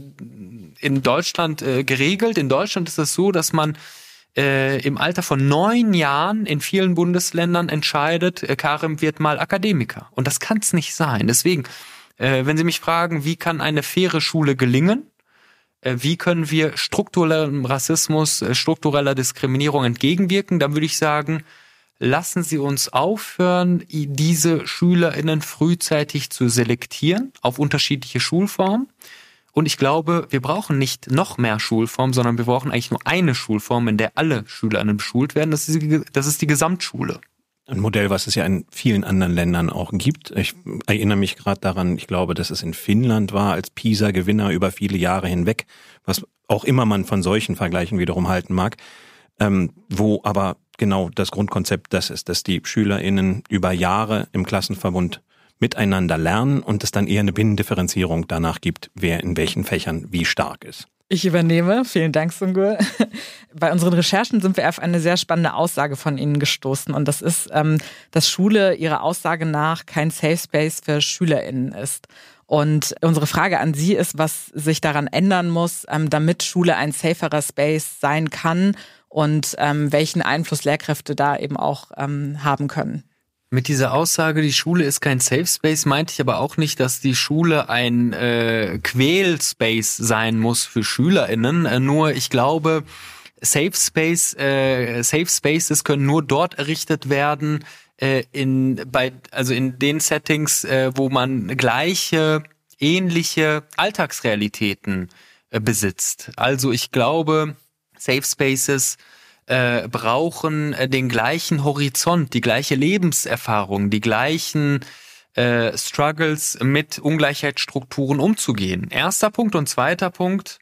Speaker 3: in Deutschland äh, geregelt? In Deutschland ist es so, dass man äh, im Alter von neun Jahren in vielen Bundesländern entscheidet, äh, Karim wird mal Akademiker. Und das kann es nicht sein. Deswegen, äh, wenn Sie mich fragen, wie kann eine faire Schule gelingen? Äh, wie können wir strukturellem Rassismus, äh, struktureller Diskriminierung entgegenwirken? Dann würde ich sagen, lassen Sie uns aufhören, diese SchülerInnen frühzeitig zu selektieren auf unterschiedliche Schulformen. Und ich glaube, wir brauchen nicht noch mehr Schulformen, sondern wir brauchen eigentlich nur eine Schulform, in der alle SchülerInnen beschult werden. Das ist die, das ist die Gesamtschule.
Speaker 2: Ein Modell, was es ja in vielen anderen Ländern auch gibt. Ich erinnere mich gerade daran, ich glaube, dass es in Finnland war, als PISA-Gewinner über viele Jahre hinweg, was auch immer man von solchen Vergleichen wiederum halten mag, ähm, wo aber genau das Grundkonzept das ist, dass die SchülerInnen über Jahre im Klassenverbund miteinander lernen und es dann eher eine Binnendifferenzierung danach gibt, wer in welchen Fächern wie stark ist.
Speaker 1: Ich übernehme. Vielen Dank, Sungur. Bei unseren Recherchen sind wir auf eine sehr spannende Aussage von Ihnen gestoßen. Und das ist, dass Schule Ihrer Aussage nach kein Safe Space für SchülerInnen ist. Und unsere Frage an Sie ist, was sich daran ändern muss, damit Schule ein saferer Space sein kann und welchen Einfluss Lehrkräfte da eben auch haben können.
Speaker 3: Mit dieser Aussage, die Schule ist kein Safe Space, meinte ich aber auch nicht, dass die Schule ein äh, Quäl-Space sein muss für SchülerInnen. Äh, nur ich glaube, Safe Space, äh, Safe Spaces können nur dort errichtet werden, äh, in bei also in den Settings, äh, wo man gleiche, ähnliche Alltagsrealitäten äh, besitzt. Also ich glaube, Safe Spaces Äh, brauchen äh, den gleichen Horizont, die gleiche Lebenserfahrung, die gleichen äh, Struggles mit Ungleichheitsstrukturen umzugehen. Erster Punkt und zweiter Punkt,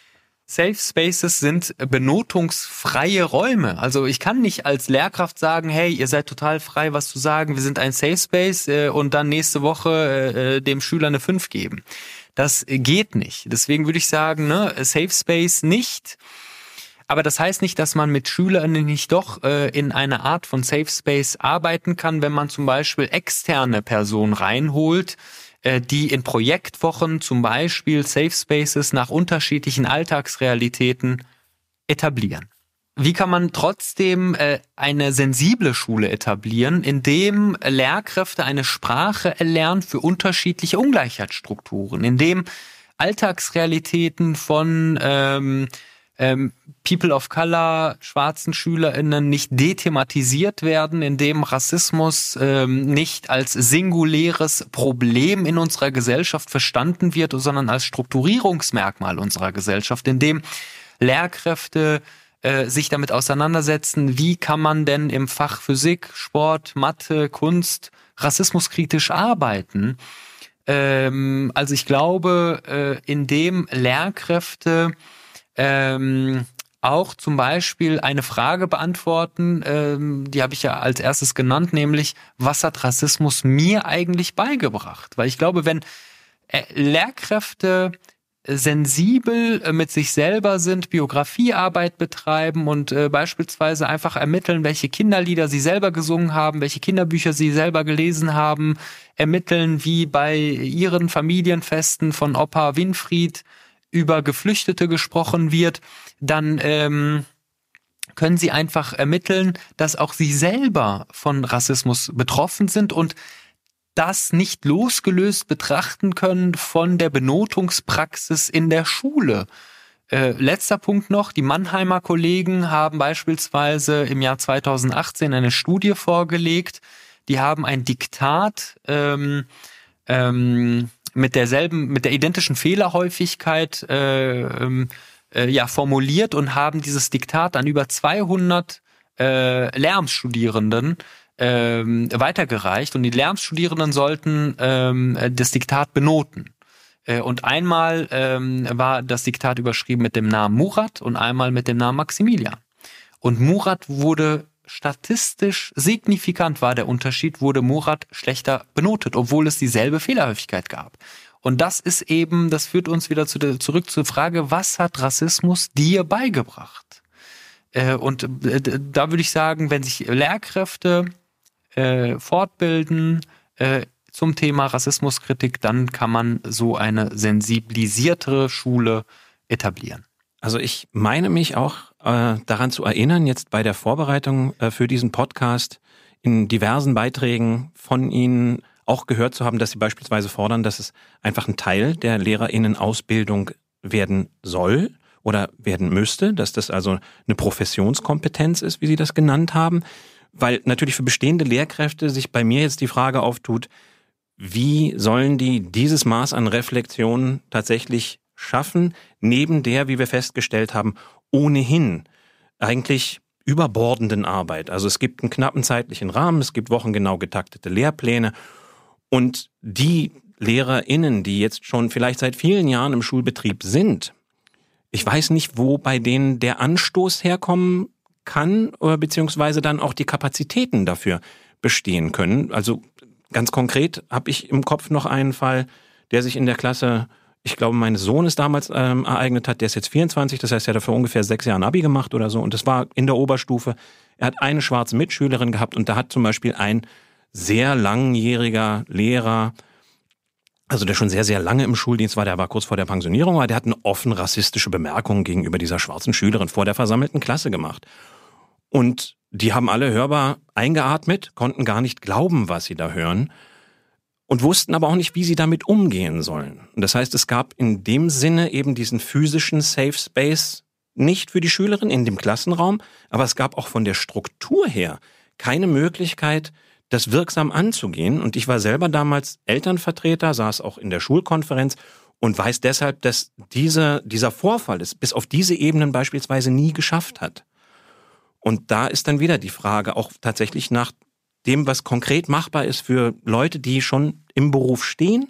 Speaker 3: Safe Spaces sind benotungsfreie Räume. Also ich kann nicht als Lehrkraft sagen, hey, ihr seid total frei, was zu sagen, wir sind ein Safe Space äh, und dann nächste Woche äh, dem Schüler eine fünf geben. Das geht nicht. Deswegen würde ich sagen, ne, Safe Space nicht. Aber das heißt nicht, dass man mit SchülerInnen nicht doch äh, in einer Art von Safe Space arbeiten kann, wenn man zum Beispiel externe Personen reinholt, äh, die in Projektwochen zum Beispiel Safe Spaces nach unterschiedlichen Alltagsrealitäten etablieren. Wie kann man trotzdem äh, eine sensible Schule etablieren, indem Lehrkräfte eine Sprache erlernen für unterschiedliche Ungleichheitsstrukturen, indem Alltagsrealitäten von ähm, Ähm, People of Color, schwarzen SchülerInnen nicht dethematisiert werden, indem Rassismus ähm, nicht als singuläres Problem in unserer Gesellschaft verstanden wird, sondern als Strukturierungsmerkmal unserer Gesellschaft, indem Lehrkräfte äh, sich damit auseinandersetzen, wie kann man denn im Fach Physik, Sport, Mathe, Kunst rassismuskritisch arbeiten. Ähm, also ich glaube, äh, indem Lehrkräfte Ähm, auch zum Beispiel eine Frage beantworten, ähm, die habe ich ja als erstes genannt, nämlich, was hat Rassismus mir eigentlich beigebracht? Weil ich glaube, wenn äh, Lehrkräfte sensibel äh, mit sich selber sind, Biografiearbeit betreiben und äh, beispielsweise einfach ermitteln, welche Kinderlieder sie selber gesungen haben, welche Kinderbücher sie selber gelesen haben, ermitteln, wie bei ihren Familienfesten von Opa Winfried über Geflüchtete gesprochen wird, dann ähm, können sie einfach ermitteln, dass auch sie selber von Rassismus betroffen sind und das nicht losgelöst betrachten können von der Benotungspraxis in der Schule. Äh, letzter Punkt noch, die Mannheimer Kollegen haben beispielsweise im Jahr zweitausendachtzehn eine Studie vorgelegt, die haben ein Diktat ähm, ähm, mit derselben, mit der identischen Fehlerhäufigkeit äh, ähm, äh, ja, formuliert und haben dieses Diktat an über zweihundert äh, Lehramtsstudierenden ähm, weitergereicht und die Lehramtsstudierenden sollten ähm, das Diktat benoten. Und einmal ähm, war das Diktat überschrieben mit dem Namen Murat und einmal mit dem Namen Maximilian. Und Murat wurde statistisch signifikant, war der Unterschied, wurde Murat schlechter benotet, obwohl es dieselbe Fehlerhäufigkeit gab. Und das ist eben, das führt uns wieder zu der, zurück zur Frage, was hat Rassismus dir beigebracht? Äh, und äh, da würde ich sagen, wenn sich Lehrkräfte äh, fortbilden, äh, zum Thema Rassismuskritik, dann kann man so eine sensibilisiertere Schule etablieren.
Speaker 2: Also ich meine mich auch äh, daran zu erinnern, jetzt bei der Vorbereitung äh, für diesen Podcast in diversen Beiträgen von Ihnen auch gehört zu haben, dass Sie beispielsweise fordern, dass es einfach ein Teil der LehrerInnen-Ausbildung werden soll oder werden müsste, dass das also eine Professionskompetenz ist, wie Sie das genannt haben, weil natürlich für bestehende Lehrkräfte sich bei mir jetzt die Frage auftut, wie sollen die dieses Maß an Reflexion tatsächlich schaffen, neben der, wie wir festgestellt haben, ohnehin eigentlich überbordenden Arbeit. Also es gibt einen knappen zeitlichen Rahmen, es gibt wochengenau getaktete Lehrpläne und die LehrerInnen, die jetzt schon vielleicht seit vielen Jahren im Schulbetrieb sind, ich weiß nicht, wo bei denen der Anstoß herkommen kann oder beziehungsweise dann auch die Kapazitäten dafür bestehen können. Also ganz konkret habe ich im Kopf noch einen Fall, der sich in der Klasse, ich glaube, meines Sohnes damals ähm, ereignet hat. Der ist jetzt vierundzwanzig, das heißt, er hat vor ungefähr sechs Jahren Abi gemacht oder so. Und das war in der Oberstufe. Er hat eine schwarze Mitschülerin gehabt und da hat zum Beispiel ein sehr langjähriger Lehrer, also der schon sehr, sehr lange im Schuldienst war, der war kurz vor der Pensionierung, aber der hat eine offen rassistische Bemerkung gegenüber dieser schwarzen Schülerin vor der versammelten Klasse gemacht. Und die haben alle hörbar eingeatmet, konnten gar nicht glauben, was sie da hören und wussten aber auch nicht, wie sie damit umgehen sollen. Und das heißt, es gab in dem Sinne eben diesen physischen Safe Space nicht für die Schülerin in dem Klassenraum, aber es gab auch von der Struktur her keine Möglichkeit, das wirksam anzugehen. Und ich war selber damals Elternvertreter, saß auch in der Schulkonferenz und weiß deshalb, dass diese, dieser Vorfall es bis auf diese Ebenen beispielsweise nie geschafft hat. Und da ist dann wieder die Frage auch tatsächlich nach dem, was konkret machbar ist für Leute, die schon im Beruf stehen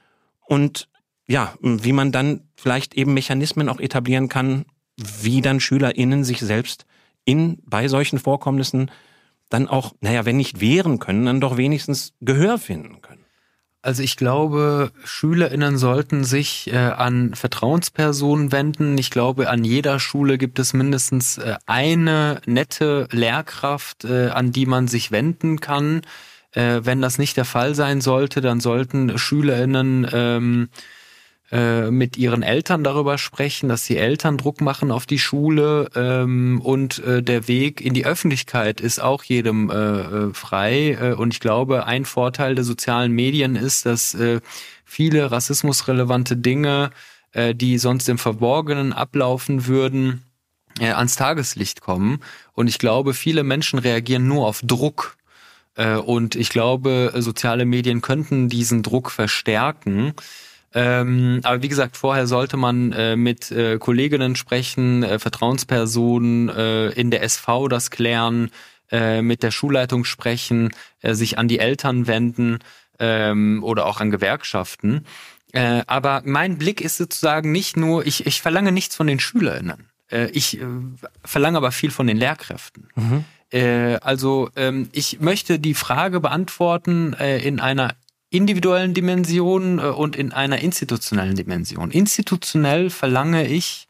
Speaker 2: und ja, wie man dann vielleicht eben Mechanismen auch etablieren kann, wie dann SchülerInnen sich selbst in bei solchen Vorkommnissen dann auch, naja, wenn nicht wehren können, dann doch wenigstens Gehör finden können.
Speaker 3: Also ich glaube, SchülerInnen sollten sich äh, an Vertrauenspersonen wenden. Ich glaube, an jeder Schule gibt es mindestens äh, eine nette Lehrkraft, äh, an die man sich wenden kann. Äh, wenn das nicht der Fall sein sollte, dann sollten SchülerInnen ähm, äh, mit ihren Eltern darüber sprechen, dass die Eltern Druck machen auf die Schule ähm, und äh, der Weg in die Öffentlichkeit ist auch jedem äh, frei äh, und ich glaube, ein Vorteil der sozialen Medien ist, dass äh, viele rassismusrelevante Dinge, äh, die sonst im Verborgenen ablaufen würden, äh, ans Tageslicht kommen und ich glaube, viele Menschen reagieren nur auf Druck äh, und ich glaube, soziale Medien könnten diesen Druck verstärken. Ähm, aber wie gesagt, vorher sollte man äh, mit äh, Kolleginnen sprechen, äh, Vertrauenspersonen äh, in der S V das klären, äh, mit der Schulleitung sprechen, äh, sich an die Eltern wenden ähm, oder auch an Gewerkschaften. Äh, aber mein Blick ist sozusagen nicht nur, ich, ich verlange nichts von den SchülerInnen. Äh, ich äh, verlange aber viel von den Lehrkräften. Mhm. Äh, also ähm, ich möchte die Frage beantworten äh, in einer individuellen Dimension und in einer institutionellen Dimension. Institutionell verlange ich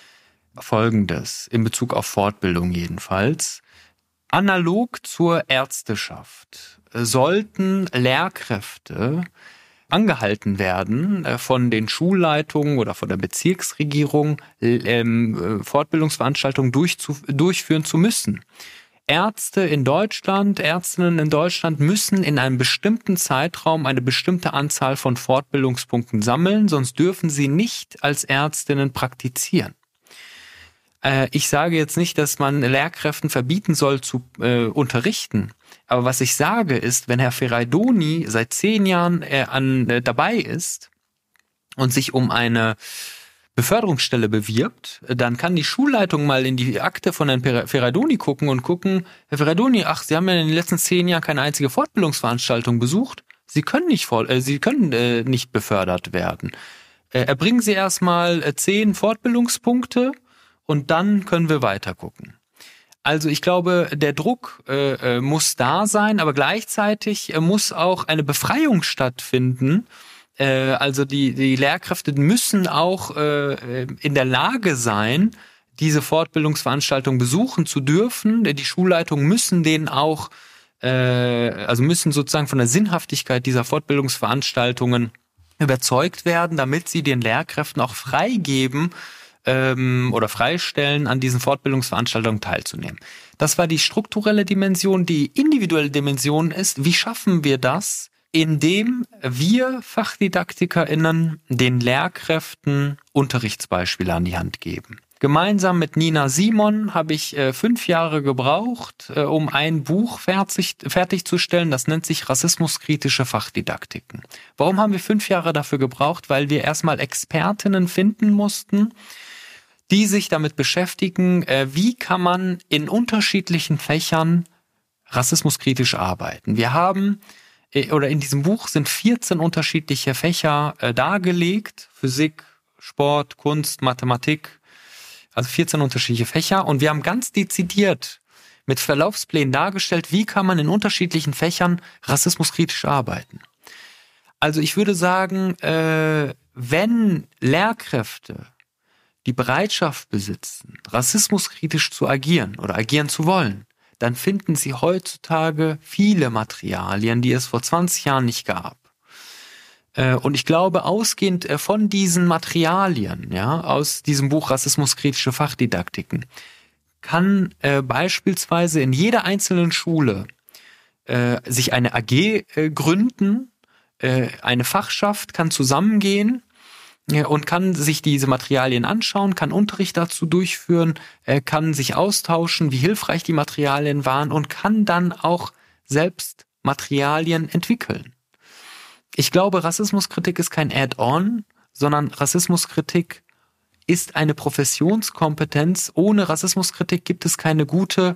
Speaker 3: Folgendes, in Bezug auf Fortbildung jedenfalls. Analog zur Ärzteschaft sollten Lehrkräfte angehalten werden, von den Schulleitungen oder von der Bezirksregierung ähm, Fortbildungsveranstaltungen durchzu, durchführen zu müssen. Ärzte in Deutschland, Ärztinnen in Deutschland müssen in einem bestimmten Zeitraum eine bestimmte Anzahl von Fortbildungspunkten sammeln, sonst dürfen sie nicht als Ärztinnen praktizieren. Äh, ich sage jetzt nicht, dass man Lehrkräften verbieten soll zu äh, unterrichten. Aber was ich sage ist, wenn Herr Ferraidoni seit zehn Jahren äh, an, äh, dabei ist und sich um eine Beförderungsstelle bewirbt, dann kann die Schulleitung mal in die Akte von Herrn Ferraidoni gucken und gucken, Herr Ferraidoni, ach, Sie haben ja in den letzten zehn Jahren keine einzige Fortbildungsveranstaltung besucht. Sie können nicht, äh, Sie können äh, nicht befördert werden. Äh, erbringen Sie erstmal äh, zehn Fortbildungspunkte und dann können wir weiter gucken. Also ich glaube, der Druck äh, äh, muss da sein, aber gleichzeitig äh, muss auch eine Befreiung stattfinden. Äh, also die, die Lehrkräfte müssen auch äh, in der Lage sein, diese Fortbildungsveranstaltung besuchen zu dürfen. Die Schulleitungen müssen denen auch, äh, also müssen sozusagen von der Sinnhaftigkeit dieser Fortbildungsveranstaltungen überzeugt werden, damit sie den Lehrkräften auch freigeben, oder freistellen, an diesen Fortbildungsveranstaltungen teilzunehmen. Das war die strukturelle Dimension. Die individuelle Dimension ist, wie schaffen wir das, indem wir FachdidaktikerInnen den Lehrkräften Unterrichtsbeispiele an die Hand geben. Gemeinsam mit Nina Simon habe ich äh, fünf Jahre gebraucht, äh, um ein Buch fertig, fertigzustellen. Das nennt sich Rassismuskritische Fachdidaktiken. Warum haben wir fünf Jahre dafür gebraucht? Weil wir erstmal Expertinnen finden mussten, die sich damit beschäftigen, äh, wie kann man in unterschiedlichen Fächern rassismuskritisch arbeiten. Wir haben, äh, oder in diesem Buch sind vierzehn unterschiedliche Fächer äh, dargelegt. Physik, Sport, Kunst, Mathematik, also vierzehn unterschiedliche Fächer. Und wir haben ganz dezidiert mit Verlaufsplänen dargestellt, wie kann man in unterschiedlichen Fächern rassismuskritisch arbeiten. Also ich würde sagen, äh, wenn Lehrkräfte die Bereitschaft besitzen, rassismuskritisch zu agieren oder agieren zu wollen, dann finden sie heutzutage viele Materialien, die es vor zwanzig Jahren nicht gab. Und ich glaube, ausgehend von diesen Materialien, ja, aus diesem Buch Rassismuskritische Fachdidaktiken, kann äh, beispielsweise in jeder einzelnen Schule äh, sich eine A G äh, gründen, äh, eine Fachschaft kann zusammengehen äh, und kann sich diese Materialien anschauen, kann Unterricht dazu durchführen, äh, kann sich austauschen, wie hilfreich die Materialien waren und kann dann auch selbst Materialien entwickeln. Ich glaube, Rassismuskritik ist kein Add-on, sondern Rassismuskritik ist eine Professionskompetenz. Ohne Rassismuskritik gibt es keine gute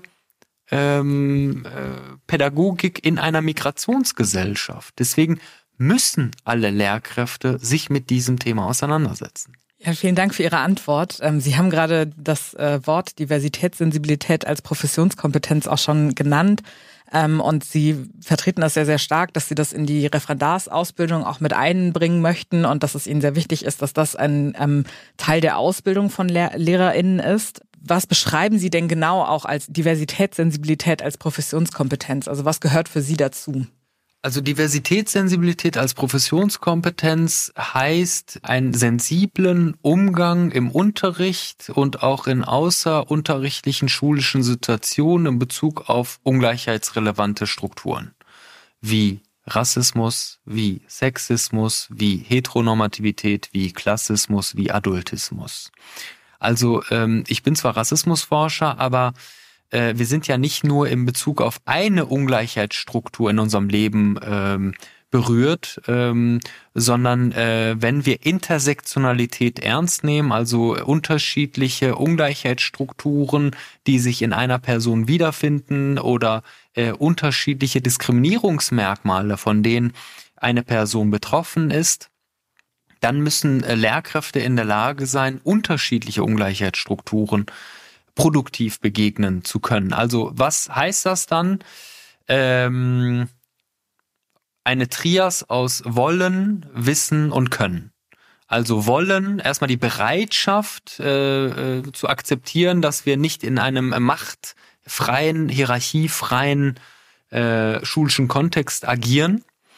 Speaker 3: ähm, äh, Pädagogik in einer Migrationsgesellschaft. Deswegen müssen alle Lehrkräfte sich mit diesem Thema auseinandersetzen.
Speaker 1: Ja, vielen Dank für Ihre Antwort. Sie haben gerade das Wort Diversitätssensibilität als Professionskompetenz auch schon genannt. Und Sie vertreten das sehr, sehr stark, dass Sie das in die Referendarsausbildung auch mit einbringen möchten und dass es Ihnen sehr wichtig ist, dass das ein ähm, Teil der Ausbildung von Lehr- LehrerInnen ist. Was beschreiben Sie denn genau auch als Diversitätssensibilität als Professionskompetenz? Also was gehört für Sie dazu?
Speaker 3: Also Diversitätssensibilität als Professionskompetenz heißt einen sensiblen Umgang im Unterricht und auch in außerunterrichtlichen schulischen Situationen in Bezug auf ungleichheitsrelevante Strukturen, wie Rassismus, wie Sexismus, wie Heteronormativität, wie Klassismus, wie Adultismus. Also ähm, ich bin zwar Rassismusforscher, aber wir sind ja nicht nur in Bezug auf eine Ungleichheitsstruktur in unserem Leben ähm, berührt, ähm, sondern äh, wenn wir Intersektionalität ernst nehmen, also unterschiedliche Ungleichheitsstrukturen, die sich in einer Person wiederfinden oder äh, unterschiedliche Diskriminierungsmerkmale, von denen eine Person betroffen ist, dann müssen äh, Lehrkräfte in der Lage sein, unterschiedliche Ungleichheitsstrukturen produktiv begegnen zu können. Also was heißt das dann? Ähm, eine Trias aus Wollen, Wissen und Können. Also Wollen, erstmal die Bereitschaft äh, äh, zu akzeptieren, dass wir nicht in einem machtfreien, hierarchiefreien äh, schulischen Kontext agieren,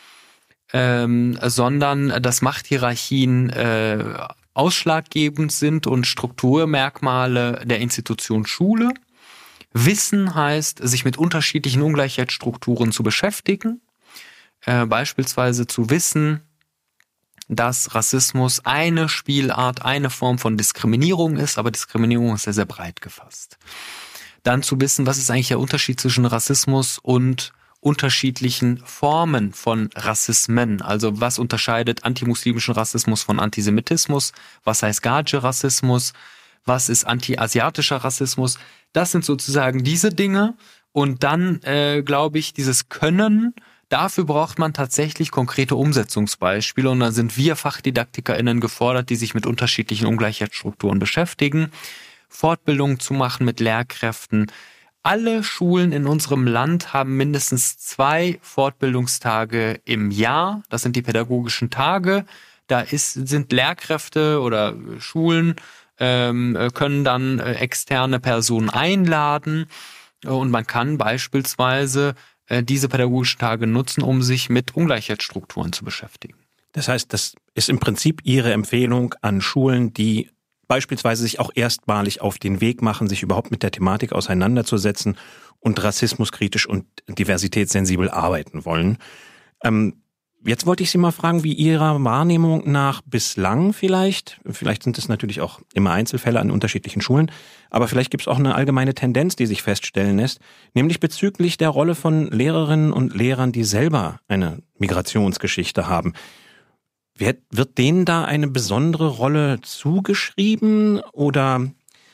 Speaker 3: ähm, sondern dass Machthierarchien äh, ausschlaggebend sind und Strukturmerkmale der Institution Schule. Wissen heißt, sich mit unterschiedlichen Ungleichheitsstrukturen zu beschäftigen, äh, beispielsweise zu wissen, dass Rassismus eine Spielart, eine Form von Diskriminierung ist, aber Diskriminierung ist sehr, sehr breit gefasst. Dann zu wissen, was ist eigentlich der Unterschied zwischen Rassismus und unterschiedlichen Formen von Rassismen. Also was unterscheidet antimuslimischen Rassismus von Antisemitismus? Was heißt Gaje-Rassismus? Was ist anti-asiatischer Rassismus? Das sind sozusagen diese Dinge. Und dann, äh, glaube ich, dieses Können, dafür braucht man tatsächlich konkrete Umsetzungsbeispiele. Und dann sind wir FachdidaktikerInnen gefordert, die sich mit unterschiedlichen Ungleichheitsstrukturen beschäftigen, Fortbildungen zu machen mit Lehrkräften. Alle Schulen in unserem Land haben mindestens zwei Fortbildungstage im Jahr. Das sind die pädagogischen Tage. Da ist, sind Lehrkräfte oder Schulen, ähm, können dann äh, externe Personen einladen. Und man kann beispielsweise äh, diese pädagogischen Tage nutzen, um sich mit Ungleichheitsstrukturen zu beschäftigen.
Speaker 2: Das heißt, das ist im Prinzip Ihre Empfehlung an Schulen, die beispielsweise sich auch erstmalig auf den Weg machen, sich überhaupt mit der Thematik auseinanderzusetzen und rassismuskritisch und diversitätssensibel arbeiten wollen. Ähm, jetzt wollte ich Sie mal fragen, wie Ihrer Wahrnehmung nach bislang vielleicht, vielleicht sind es natürlich auch immer Einzelfälle an unterschiedlichen Schulen, aber vielleicht gibt es auch eine allgemeine Tendenz, die sich feststellen lässt, nämlich bezüglich der Rolle von Lehrerinnen und Lehrern, die selber eine Migrationsgeschichte haben. Wird, wird denen da eine besondere Rolle zugeschrieben oder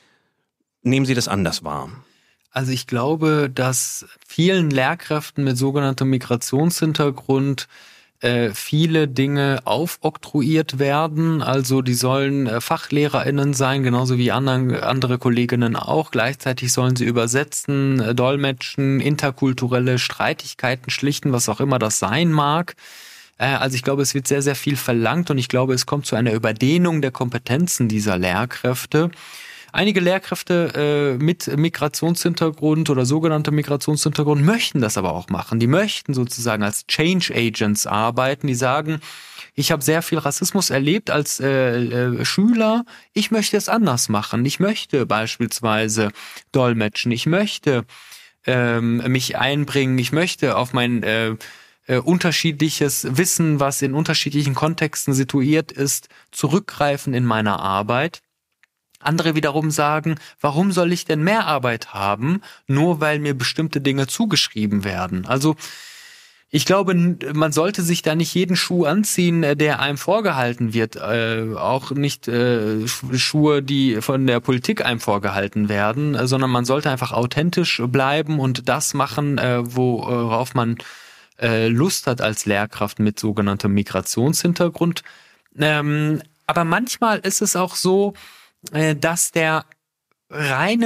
Speaker 2: nehmen Sie das anders wahr?
Speaker 3: Also ich glaube, dass vielen Lehrkräften mit sogenanntem Migrationshintergrund äh, viele Dinge aufoktroyiert werden. Also die sollen äh, FachlehrerInnen sein, genauso wie anderen, andere Kolleginnen auch. Gleichzeitig sollen sie übersetzen, äh, dolmetschen, interkulturelle Streitigkeiten schlichten, was auch immer das sein mag. Also ich glaube, es wird sehr, sehr viel verlangt und ich glaube, es kommt zu einer Überdehnung der Kompetenzen dieser Lehrkräfte. Einige Lehrkräfte äh, mit Migrationshintergrund oder sogenannte Migrationshintergrund möchten das aber auch machen. Die möchten sozusagen als Change Agents arbeiten. Die sagen, ich habe sehr viel Rassismus erlebt als äh, äh, Schüler. Ich möchte es anders machen. Ich möchte beispielsweise dolmetschen. Ich möchte ähm, mich einbringen. Ich möchte auf mein äh, äh, unterschiedliches Wissen, was in unterschiedlichen Kontexten situiert ist, zurückgreifen in meiner Arbeit. Andere wiederum sagen, warum soll ich denn mehr Arbeit haben, nur weil mir bestimmte Dinge zugeschrieben werden? Also ich glaube, man sollte sich da nicht jeden Schuh anziehen, der einem vorgehalten wird. Äh, auch nicht äh, Schuhe, die von der Politik einem vorgehalten werden, äh, sondern man sollte einfach authentisch bleiben und das machen, äh, worauf man äh, Lust hat als Lehrkraft mit sogenanntem Migrationshintergrund. Ähm, aber manchmal ist es auch so, dass der reine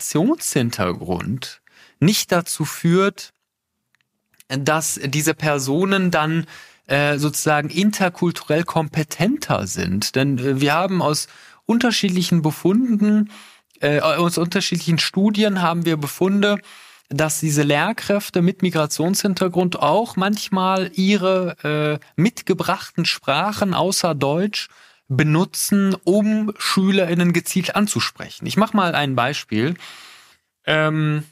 Speaker 3: Migrationshintergrund nicht dazu führt, dass diese Personen dann äh, sozusagen interkulturell kompetenter sind. Denn äh, wir haben aus unterschiedlichen Befunden, äh, aus unterschiedlichen Studien haben wir Befunde, dass diese Lehrkräfte mit Migrationshintergrund auch manchmal ihre äh, mitgebrachten Sprachen außer Deutsch benutzen, um SchülerInnen gezielt anzusprechen. Ich mache mal ein Beispiel. Ähm,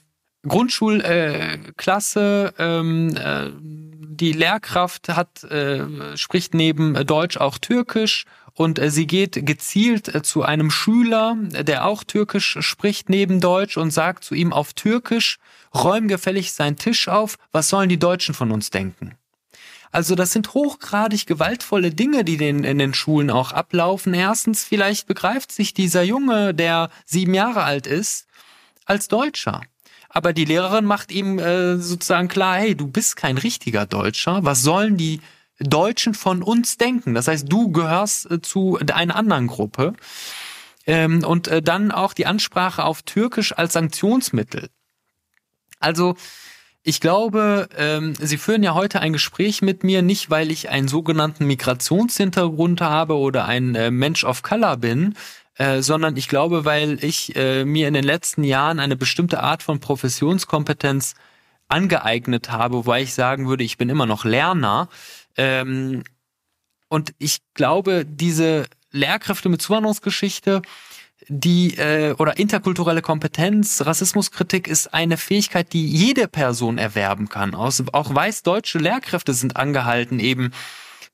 Speaker 3: Grundschulklasse, äh, ähm, äh, die Lehrkraft hat äh, spricht neben Deutsch auch Türkisch und äh, sie geht gezielt äh, zu einem Schüler, der auch Türkisch spricht neben Deutsch und sagt zu ihm auf Türkisch, räum gefälligst seinen Tisch auf, was sollen die Deutschen von uns denken? Also das sind hochgradig gewaltvolle Dinge, die den, in den Schulen auch ablaufen. Erstens, vielleicht begreift sich dieser Junge, der sieben Jahre alt ist, als Deutscher. Aber die Lehrerin macht ihm äh, sozusagen klar, hey, du bist kein richtiger Deutscher. Was sollen die Deutschen von uns denken? Das heißt, du gehörst äh, zu einer anderen Gruppe. Ähm, und äh, dann auch die Ansprache auf Türkisch als Sanktionsmittel. Also ich glaube, ähm, Sie führen ja heute ein Gespräch mit mir, nicht weil ich einen sogenannten Migrationshintergrund habe oder ein äh, Mensch of Color bin, äh, sondern ich glaube, weil ich äh, mir in den letzten Jahren eine bestimmte Art von Professionskompetenz angeeignet habe, wobei ich sagen würde, ich bin immer noch Lerner. Ähm, und ich glaube, diese Lehrkräfte mit Zuwanderungsgeschichte, die äh, oder interkulturelle Kompetenz, Rassismuskritik ist eine Fähigkeit, die jede Person erwerben kann. Auch, auch weißdeutsche Lehrkräfte sind angehalten, eben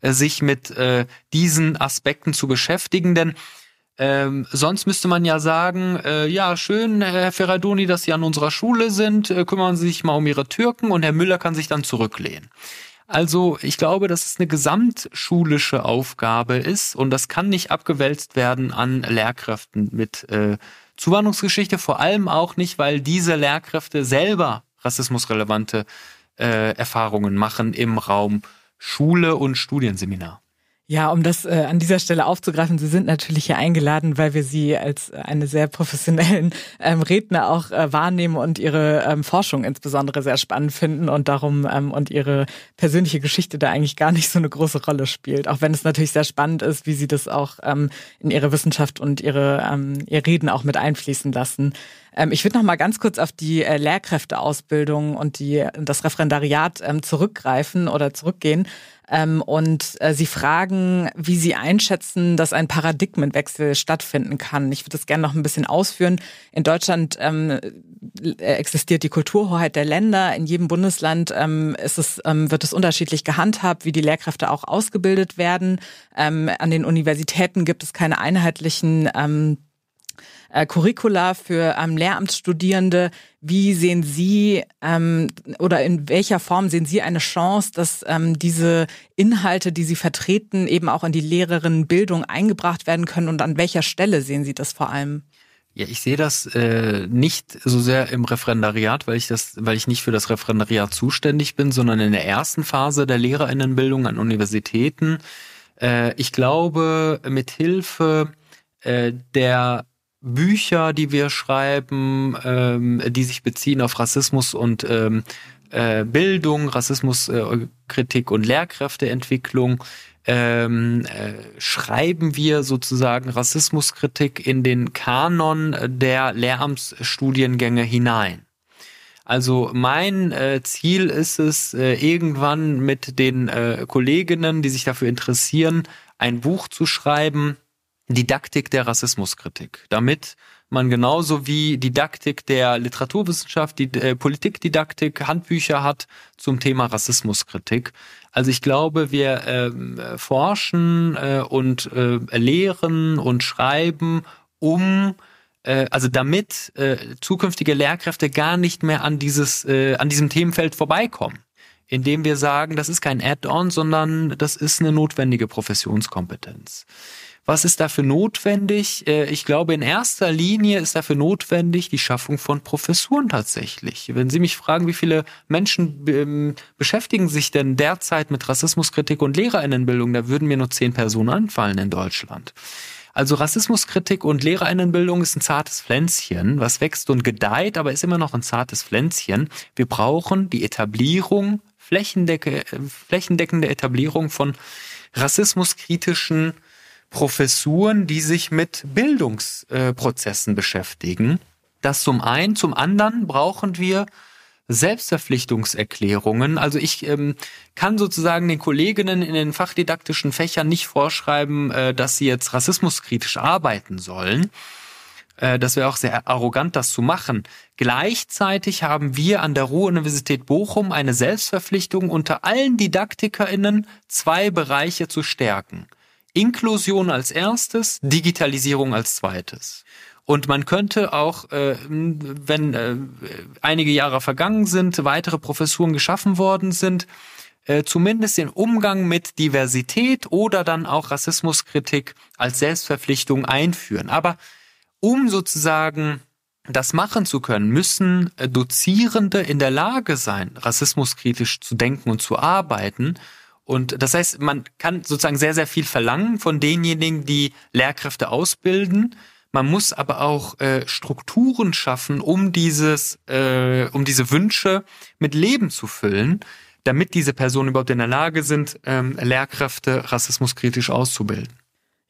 Speaker 3: äh, sich mit äh, diesen Aspekten zu beschäftigen, denn Ähm, sonst müsste man ja sagen, äh, ja, schön, Herr Ferraidoni, dass Sie an unserer Schule sind, äh, kümmern Sie sich mal um Ihre Türken und Herr Müller kann sich dann zurücklehnen. Also ich glaube, dass es eine gesamtschulische Aufgabe ist und das kann nicht abgewälzt werden an Lehrkräften mit äh, Zuwanderungsgeschichte, vor allem auch nicht, weil diese Lehrkräfte selber rassismusrelevante äh, Erfahrungen machen im Raum Schule und Studienseminar.
Speaker 1: Ja, um das äh, an dieser Stelle aufzugreifen, Sie sind natürlich hier eingeladen, weil wir Sie als eine sehr professionellen ähm, Redner auch äh, wahrnehmen und Ihre ähm, Forschung insbesondere sehr spannend finden und darum ähm, und Ihre persönliche Geschichte da eigentlich gar nicht so eine große Rolle spielt. Auch wenn es natürlich sehr spannend ist, wie Sie das auch ähm, in Ihre Wissenschaft und Ihre ähm, Ihr Reden auch mit einfließen lassen. Ähm, ich würde noch mal ganz kurz auf die äh, Lehrkräfteausbildung und die das Referendariat ähm, zurückgreifen oder zurückgehen. Ähm, und äh, Sie fragen, wie Sie einschätzen, dass ein Paradigmenwechsel stattfinden kann. Ich würde das gerne noch ein bisschen ausführen. In Deutschland ähm, existiert die Kulturhoheit der Länder. In jedem Bundesland ähm, ist es, ähm, wird es unterschiedlich gehandhabt, wie die Lehrkräfte auch ausgebildet werden. Ähm, an den Universitäten gibt es keine einheitlichen ähm, Äh, Curricula für ähm, Lehramtsstudierende. Wie sehen Sie ähm, oder in welcher Form sehen Sie eine Chance, dass ähm, diese Inhalte, die Sie vertreten, eben auch in die Lehrerinnenbildung eingebracht werden können und an welcher Stelle sehen Sie das vor allem?
Speaker 3: Ja, ich sehe das äh, nicht so sehr im Referendariat, weil ich das, weil ich nicht für das Referendariat zuständig bin, sondern in der ersten Phase der Lehrerinnenbildung an Universitäten. Äh, ich glaube, mit Hilfe äh, der Bücher, die wir schreiben, ähm, die sich beziehen auf Rassismus und ähm, äh, Bildung, Rassismuskritik äh, und Lehrkräfteentwicklung, ähm, äh, schreiben wir sozusagen Rassismuskritik in den Kanon der Lehramtsstudiengänge hinein. Also mein äh, Ziel ist es, äh, irgendwann mit den äh, Kolleginnen, die sich dafür interessieren, ein Buch zu schreiben, Didaktik der Rassismuskritik, damit man genauso wie Didaktik der Literaturwissenschaft, die äh, Politikdidaktik, Handbücher hat zum Thema Rassismuskritik. Also ich glaube, wir äh, forschen äh, und äh, lehren und schreiben, um äh, also damit äh, zukünftige Lehrkräfte gar nicht mehr an dieses äh, an diesem Themenfeld vorbeikommen, indem wir sagen, das ist kein Add-on, sondern das ist eine notwendige Professionskompetenz. Was ist dafür notwendig? Ich glaube, in erster Linie ist dafür notwendig die Schaffung von Professuren tatsächlich. Wenn Sie mich fragen, wie viele Menschen ähm, beschäftigen sich denn derzeit mit Rassismuskritik und Lehrerinnenbildung, da würden mir nur zehn Personen anfallen in Deutschland. Also Rassismuskritik und Lehrerinnenbildung ist ein zartes Pflänzchen, was wächst und gedeiht, aber ist immer noch ein zartes Pflänzchen. Wir brauchen die Etablierung, flächendecke, flächendeckende Etablierung von rassismuskritischen Professuren, die sich mit Bildungsprozessen äh, beschäftigen. Das zum einen. Zum anderen brauchen wir Selbstverpflichtungserklärungen. Also ich ähm, kann sozusagen den Kolleginnen in den fachdidaktischen Fächern nicht vorschreiben, äh, dass sie jetzt rassismuskritisch arbeiten sollen. Äh, das wäre auch sehr arrogant, das zu machen. Gleichzeitig haben wir an der Ruhr-Universität Bochum eine Selbstverpflichtung, unter allen DidaktikerInnen zwei Bereiche zu stärken. Inklusion als erstes, Digitalisierung als zweites. Und man könnte auch, äh, wenn äh, einige Jahre vergangen sind, weitere Professuren geschaffen worden sind, äh, zumindest den Umgang mit Diversität oder dann auch Rassismuskritik als Selbstverpflichtung einführen. Aber um sozusagen das machen zu können, müssen äh, Dozierende in der Lage sein, rassismuskritisch zu denken und zu arbeiten. Und das heißt, man kann sozusagen sehr, sehr viel verlangen von denjenigen, die Lehrkräfte ausbilden. Man muss aber auch äh, Strukturen schaffen, um dieses, äh, um diese Wünsche mit Leben zu füllen, damit diese Personen überhaupt in der Lage sind, ähm, Lehrkräfte rassismuskritisch auszubilden.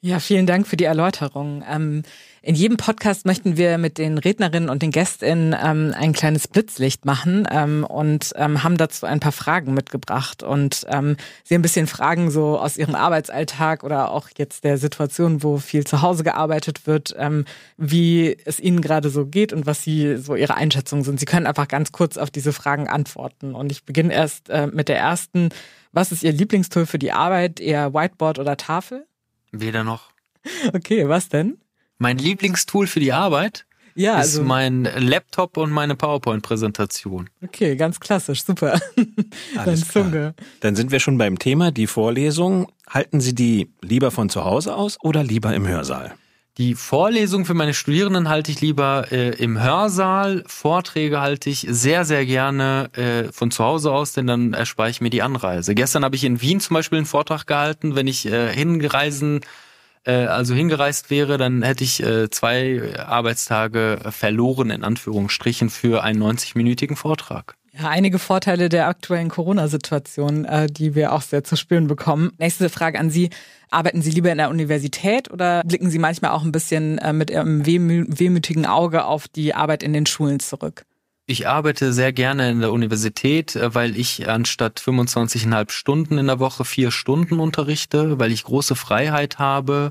Speaker 1: Ja, vielen Dank für die Erläuterung. Ähm, in jedem Podcast möchten wir mit den Rednerinnen und den GästInnen ähm, ein kleines Blitzlicht machen ähm, und ähm, haben dazu ein paar Fragen mitgebracht. Und ähm, Sie ein bisschen Fragen so aus Ihrem Arbeitsalltag oder auch jetzt der Situation, wo viel zu Hause gearbeitet wird, ähm, wie es Ihnen gerade so geht und was Sie so Ihre Einschätzungen sind. Sie können einfach ganz kurz auf diese Fragen antworten. Und ich beginne erst äh, mit der ersten. Was ist Ihr Lieblingstool für die Arbeit? Eher Whiteboard oder Tafel?
Speaker 3: Weder noch.
Speaker 1: Okay, was denn?
Speaker 3: Mein Lieblingstool für die Arbeit
Speaker 1: ja,
Speaker 3: ist
Speaker 1: also,
Speaker 3: mein Laptop und meine PowerPoint-Präsentation.
Speaker 1: Okay, ganz klassisch, super.
Speaker 2: Alles klar. Dann sind wir schon beim Thema, die Vorlesung. Halten Sie die lieber von zu Hause aus oder lieber im Hörsaal?
Speaker 3: Die Vorlesung für meine Studierenden halte ich lieber äh, im Hörsaal. Vorträge halte ich sehr, sehr gerne äh, von zu Hause aus, denn dann erspare ich mir die Anreise. Gestern habe ich in Wien zum Beispiel einen Vortrag gehalten. Wenn ich äh, hingereisen, äh, also hingereist wäre, dann hätte ich äh, zwei Arbeitstage verloren, in Anführungsstrichen, für einen neunzig-minütigen Vortrag.
Speaker 1: Ja, einige Vorteile der aktuellen Corona-Situation, äh, die wir auch sehr zu spüren bekommen. Nächste Frage an Sie. Arbeiten Sie lieber in der Universität oder blicken Sie manchmal auch ein bisschen äh, mit Ihrem wehmü- wehmütigen Auge auf die Arbeit in den Schulen zurück?
Speaker 3: Ich arbeite sehr gerne in der Universität, weil ich anstatt fünfundzwanzig Komma fünf Stunden in der Woche vier Stunden unterrichte, weil ich große Freiheit habe,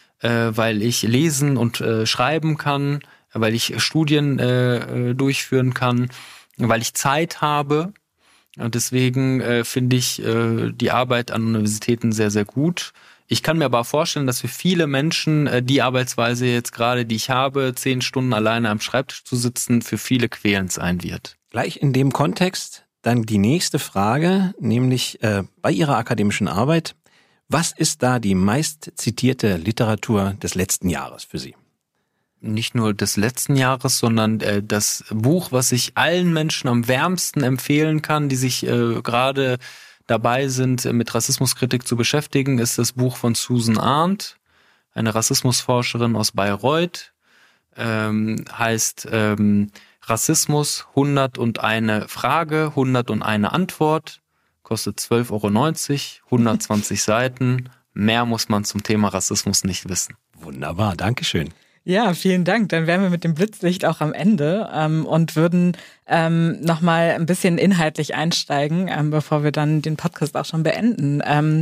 Speaker 3: weil ich lesen und schreiben kann, weil ich Studien durchführen kann, weil ich Zeit habe. Und deswegen finde ich die Arbeit an Universitäten sehr, sehr gut. Ich kann mir aber vorstellen, dass für viele Menschen die Arbeitsweise jetzt gerade, die ich habe, zehn Stunden alleine am Schreibtisch zu sitzen, für viele quälend sein wird.
Speaker 2: Gleich in dem Kontext dann die nächste Frage, nämlich äh, bei Ihrer akademischen Arbeit. Was ist da die meist zitierte Literatur des letzten Jahres für Sie?
Speaker 3: Nicht nur des letzten Jahres, sondern äh, das Buch, was ich allen Menschen am wärmsten empfehlen kann, die sich äh, gerade dabei sind, mit Rassismuskritik zu beschäftigen, ist das Buch von Susan Arndt, eine Rassismusforscherin aus Bayreuth, ähm, heißt ähm, Rassismus, hunderteine Frage, hunderteine Antwort, kostet zwölf Euro neunzig, hundertzwanzig Seiten, mehr muss man zum Thema Rassismus nicht wissen.
Speaker 2: Wunderbar, Dankeschön.
Speaker 1: Ja, vielen Dank. Dann wären wir mit dem Blitzlicht auch am Ende ähm, und würden ähm, nochmal ein bisschen inhaltlich einsteigen, ähm, bevor wir dann den Podcast auch schon beenden. Ähm,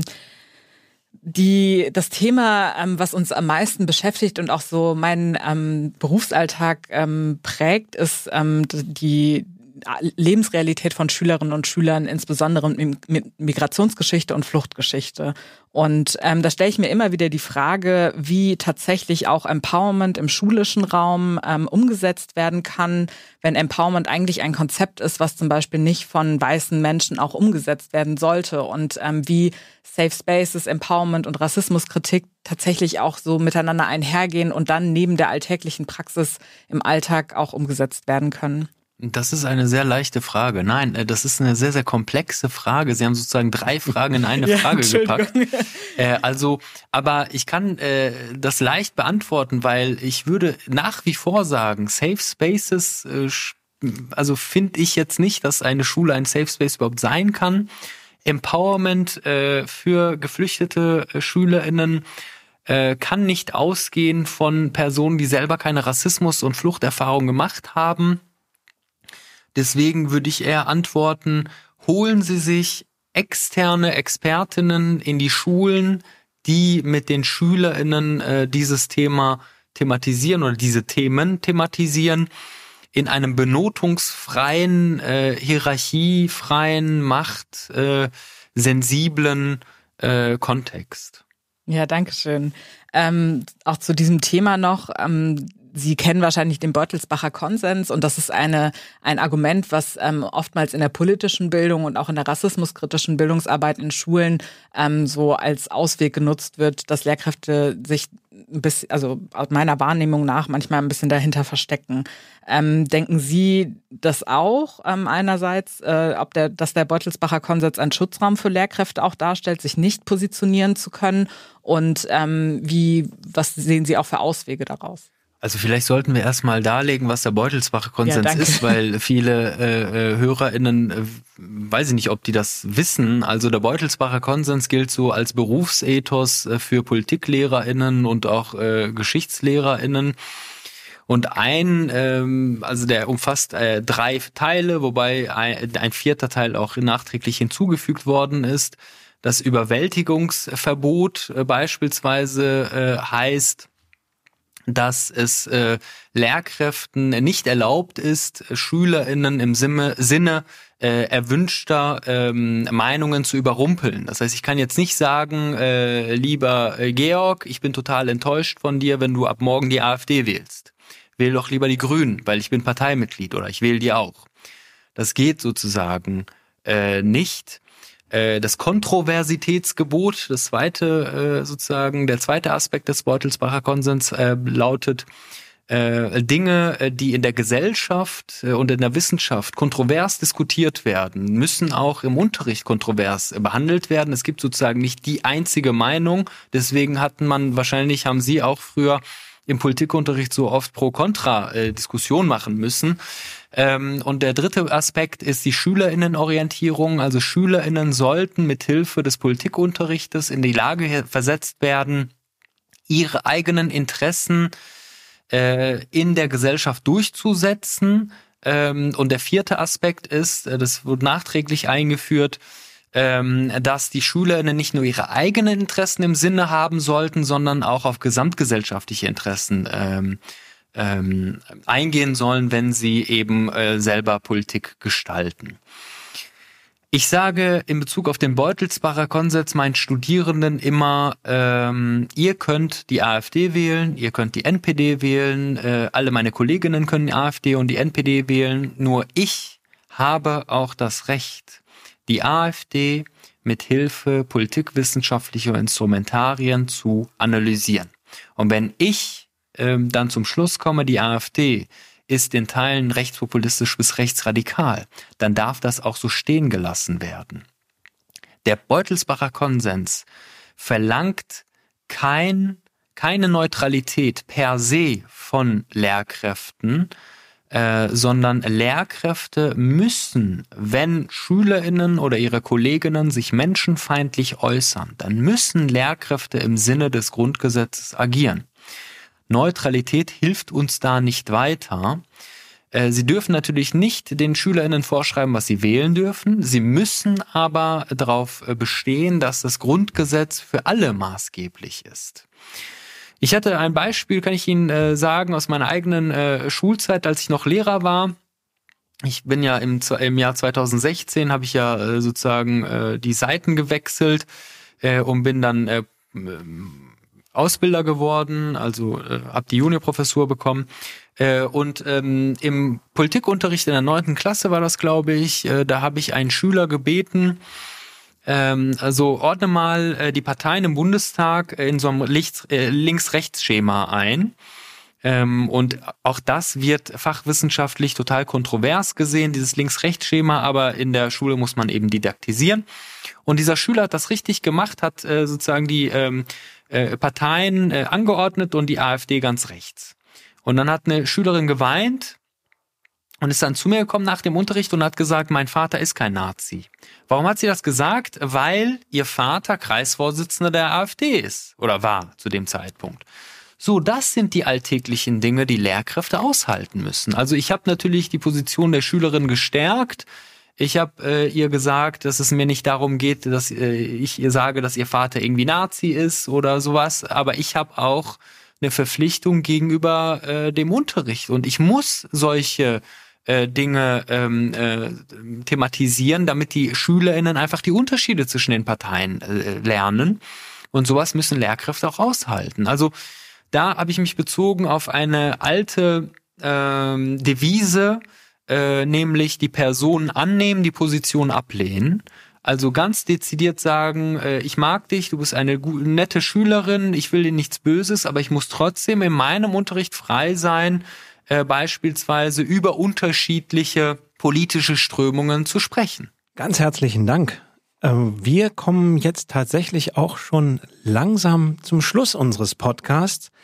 Speaker 1: die das Thema, ähm, was uns am meisten beschäftigt und auch so meinen ähm, Berufsalltag ähm, prägt, ist ähm, die Lebensrealität von Schülerinnen und Schülern, insbesondere mit Migrationsgeschichte und Fluchtgeschichte. Und ähm, da stelle ich mir immer wieder die Frage, wie tatsächlich auch Empowerment im schulischen Raum ähm, umgesetzt werden kann, wenn Empowerment eigentlich ein Konzept ist, was zum Beispiel nicht von weißen Menschen auch umgesetzt werden sollte und ähm, wie Safe Spaces, Empowerment und Rassismuskritik tatsächlich auch so miteinander einhergehen und dann neben der alltäglichen Praxis im Alltag auch umgesetzt werden können.
Speaker 3: Das ist eine sehr leichte Frage. Nein, das ist eine sehr, sehr komplexe Frage. Sie haben sozusagen drei Fragen in eine ja, Frage gepackt. Äh, also, aber ich kann äh, das leicht beantworten, weil ich würde nach wie vor sagen, Safe Spaces, äh, also finde ich jetzt nicht, dass eine Schule ein Safe Space überhaupt sein kann. Empowerment äh, für geflüchtete äh, SchülerInnen äh, kann nicht ausgehen von Personen, die selber keine Rassismus- und Fluchterfahrung gemacht haben. Deswegen würde ich eher antworten, holen Sie sich externe Expertinnen in die Schulen, die mit den SchülerInnen äh, dieses Thema thematisieren oder diese Themen thematisieren, in einem benotungsfreien, äh, hierarchiefreien, machtsensiblen äh, äh, Kontext.
Speaker 1: Ja, danke schön. Ähm, auch zu diesem Thema noch, ähm, Sie kennen wahrscheinlich den Beutelsbacher Konsens und das ist eine ein Argument, was ähm, oftmals in der politischen Bildung und auch in der rassismuskritischen Bildungsarbeit in Schulen ähm, so als Ausweg genutzt wird, dass Lehrkräfte sich ein bisschen, also aus meiner Wahrnehmung nach manchmal ein bisschen dahinter verstecken. Ähm, denken Sie das auch ähm, einerseits, äh, ob der, dass der Beutelsbacher Konsens einen Schutzraum für Lehrkräfte auch darstellt, sich nicht positionieren zu können und ähm, wie, was sehen Sie auch für Auswege daraus?
Speaker 3: Also vielleicht sollten wir erstmal darlegen, was der Beutelsbacher Konsens
Speaker 1: Ja,
Speaker 3: ist, weil viele äh, HörerInnen, äh, weiß ich nicht, ob die das wissen. Also der Beutelsbacher Konsens gilt so als Berufsethos äh, für PolitiklehgerInnen und auch äh, GeschichtslehrerInnen. Und ein, ähm, also der umfasst äh, drei Teile, wobei ein, ein vierter Teil auch nachträglich hinzugefügt worden ist. Das Überwältigungsverbot äh, beispielsweise äh, heißt, dass es äh, Lehrkräften nicht erlaubt ist, SchülerInnen im Sinne, Sinne äh, erwünschter ähm, Meinungen zu überrumpeln. Das heißt, ich kann jetzt nicht sagen, äh, lieber äh, Georg, ich bin total enttäuscht von dir, wenn du ab morgen die AfD wählst. Wähl doch lieber die Grünen, weil ich bin Parteimitglied oder ich wähle die auch. Das geht sozusagen äh, nicht. Das Kontroversitätsgebot, das zweite sozusagen, der zweite Aspekt des Beutelsbacher Konsens äh, lautet, äh, Dinge, die in der Gesellschaft und in der Wissenschaft kontrovers diskutiert werden, müssen auch im Unterricht kontrovers behandelt werden. Es gibt sozusagen nicht die einzige Meinung. Deswegen hatten man wahrscheinlich, haben Sie auch früher im Politikunterricht so oft Pro-Kontra-Diskussion machen müssen. Ähm, und der dritte Aspekt ist die SchülerInnenorientierung. Also SchülerInnen sollten mit Hilfe des Politikunterrichtes in die Lage versetzt werden, ihre eigenen Interessen äh, in der Gesellschaft durchzusetzen. Ähm, und der vierte Aspekt ist, das wird nachträglich eingeführt, dass die SchülerInnen nicht nur ihre eigenen Interessen im Sinne haben sollten, sondern auch auf gesamtgesellschaftliche Interessen ähm, ähm, eingehen sollen, wenn sie eben äh, selber Politik gestalten. Ich sage in Bezug auf den Beutelsbacher Konsens meinen Studierenden immer, ähm, ihr könnt die AfD wählen, ihr könnt die N P D wählen, äh, alle meine Kolleginnen können die AfD und die N P D wählen, nur ich habe auch das Recht, die AfD mit Hilfe politikwissenschaftlicher Instrumentarien zu analysieren. Und wenn ich ähm, dann zum Schluss komme, die AfD ist in Teilen rechtspopulistisch bis rechtsradikal, dann darf das auch so stehen gelassen werden. Der Beutelsbacher Konsens verlangt kein, keine Neutralität per se von Lehrkräften, Äh, sondern Lehrkräfte müssen, wenn SchülerInnen oder ihre Kolleginnen sich menschenfeindlich äußern, dann müssen Lehrkräfte im Sinne des Grundgesetzes agieren. Neutralität hilft uns da nicht weiter. Äh, sie dürfen natürlich nicht den SchülerInnen vorschreiben, was sie wählen dürfen. Sie müssen aber darauf bestehen, dass das Grundgesetz für alle maßgeblich ist. Ich hatte ein Beispiel, kann ich Ihnen äh, sagen, aus meiner eigenen äh, Schulzeit, als ich noch Lehrer war. Ich bin ja im, im Jahr zweitausendsechzehn, habe ich ja äh, sozusagen äh, die Seiten gewechselt äh, und bin dann äh, Ausbilder geworden, also äh, habe die Juniorprofessur bekommen. Äh, und ähm, im Politikunterricht in der neunten Klasse war das, glaube ich, äh, da habe ich einen Schüler gebeten, also ordne mal äh, die Parteien im Bundestag in so einem äh, Links-Rechts-Schema ein. Ähm, und auch das wird fachwissenschaftlich total kontrovers gesehen, dieses Links-Rechts-Schema, aber in der Schule muss man eben didaktisieren. Und dieser Schüler hat das richtig gemacht, hat äh, sozusagen die ähm, äh, Parteien äh, angeordnet und die AfD ganz rechts. Und dann hat eine Schülerin geweint und ist dann zu mir gekommen nach dem Unterricht und hat gesagt, mein Vater ist kein Nazi. Warum hat sie das gesagt? Weil ihr Vater Kreisvorsitzender der AfD ist oder war zu dem Zeitpunkt. So, das sind die alltäglichen Dinge, die Lehrkräfte aushalten müssen. Also ich habe natürlich die Position der Schülerin gestärkt. Ich habe äh, ihr gesagt, dass es mir nicht darum geht, dass äh, ich ihr sage, dass ihr Vater irgendwie Nazi ist oder sowas. Aber ich habe auch eine Verpflichtung gegenüber äh, dem Unterricht. Und ich muss solche Dinge ähm, äh, thematisieren, damit die SchülerInnen einfach die Unterschiede zwischen den Parteien äh, lernen. Und sowas müssen Lehrkräfte auch aushalten. Also da habe ich mich bezogen auf eine alte ähm, Devise, äh, nämlich die Person annehmen, die Position ablehnen. Also ganz dezidiert sagen, äh, ich mag dich, du bist eine gute, nette Schülerin, ich will dir nichts Böses, aber ich muss trotzdem in meinem Unterricht frei sein, Äh, beispielsweise über unterschiedliche politische Strömungen zu sprechen.
Speaker 2: Ganz herzlichen Dank. Ähm, wir kommen jetzt tatsächlich auch schon langsam zum Schluss unseres Podcasts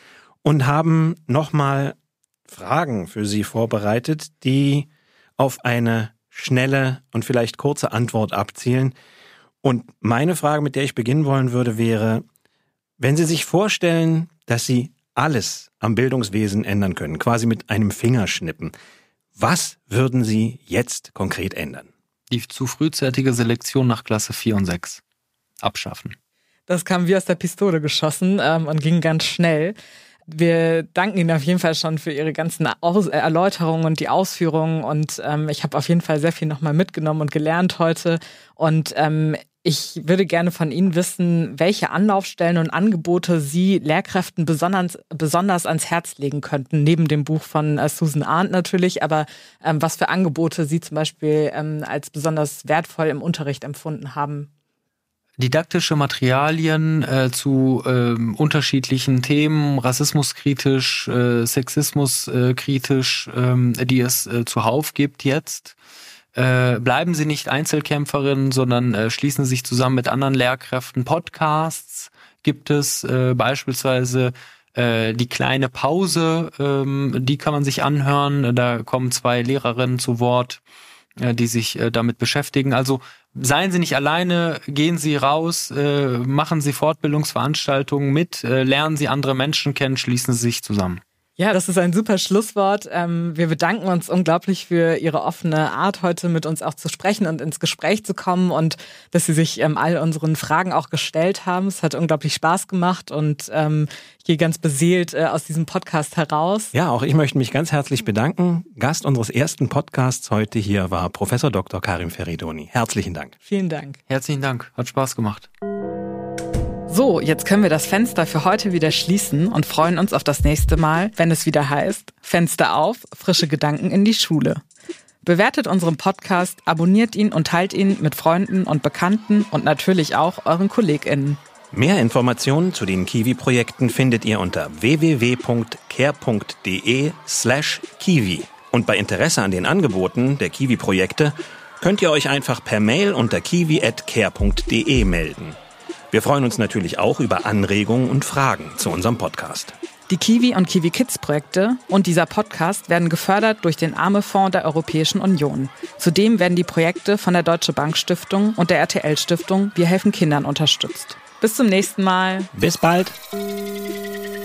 Speaker 2: und haben nochmal Fragen für Sie vorbereitet, die auf eine schnelle und vielleicht kurze Antwort abzielen. Und meine Frage, mit der ich beginnen wollen würde, wäre, wenn Sie sich vorstellen, dass Sie alles am Bildungswesen ändern können, quasi mit einem Fingerschnippen, was würden Sie jetzt konkret ändern?
Speaker 3: Die zu frühzeitige Selektion nach Klasse vier und sechs abschaffen.
Speaker 1: Das kam wie aus der Pistole geschossen ähm, und ging ganz schnell. Wir danken Ihnen auf jeden Fall schon für Ihre ganzen Aus- Erläuterungen und die Ausführungen. Und ähm, ich habe auf jeden Fall sehr viel nochmal mitgenommen und gelernt heute. Und ähm, ich würde gerne von Ihnen wissen, welche Anlaufstellen und Angebote Sie Lehrkräften besonders, besonders ans Herz legen könnten, neben dem Buch von äh, Susan Arndt natürlich, aber ähm, was für Angebote Sie zum Beispiel ähm, als besonders wertvoll im Unterricht empfunden haben.
Speaker 3: Didaktische Materialien äh, zu ähm, unterschiedlichen Themen, rassismuskritisch, äh, sexismuskritisch, ähm, die es äh, zuhauf gibt jetzt. Äh, bleiben Sie nicht Einzelkämpferin, sondern äh, schließen sich zusammen mit anderen Lehrkräften. Podcasts gibt es äh, beispielsweise äh, die kleine Pause, ähm, die kann man sich anhören. Da kommen zwei Lehrerinnen zu Wort, äh, die sich äh, damit beschäftigen. Also seien Sie nicht alleine, gehen Sie raus, äh, machen Sie Fortbildungsveranstaltungen mit, äh, lernen Sie andere Menschen kennen, schließen Sie sich zusammen.
Speaker 1: Ja, das ist ein super Schlusswort. Wir bedanken uns unglaublich für Ihre offene Art, heute mit uns auch zu sprechen und ins Gespräch zu kommen und dass Sie sich all unseren Fragen auch gestellt haben. Es hat unglaublich Spaß gemacht und ich gehe ganz beseelt aus diesem Podcast heraus.
Speaker 2: Ja, auch ich möchte mich ganz herzlich bedanken. Gast unseres ersten Podcasts heute hier war Professor Doktor Karim Feridoni. Herzlichen Dank.
Speaker 1: Vielen Dank.
Speaker 3: Herzlichen Dank. Hat Spaß gemacht.
Speaker 1: So, jetzt können wir das Fenster für heute wieder schließen und freuen uns auf das nächste Mal, wenn es wieder heißt, Fenster auf, frische Gedanken in die Schule. Bewertet unseren Podcast, abonniert ihn und teilt ihn mit Freunden und Bekannten und natürlich auch euren KollegInnen.
Speaker 2: Mehr Informationen zu den Kiwi-Projekten findet ihr unter w w w punkt care punkt de slash kiwi. Und bei Interesse an den Angeboten der Kiwi-Projekte könnt ihr euch einfach per Mail unter kiwi at care punkt de melden. Wir freuen uns natürlich auch über Anregungen und Fragen zu unserem Podcast.
Speaker 1: Die Kiwi und Kiwi Kids Projekte und dieser Podcast werden gefördert durch den Arme-Fonds der Europäischen Union. Zudem werden die Projekte von der Deutsche Bank Stiftung und der R T L Stiftung Wir helfen Kindern unterstützt. Bis zum nächsten Mal.
Speaker 2: Bis bald.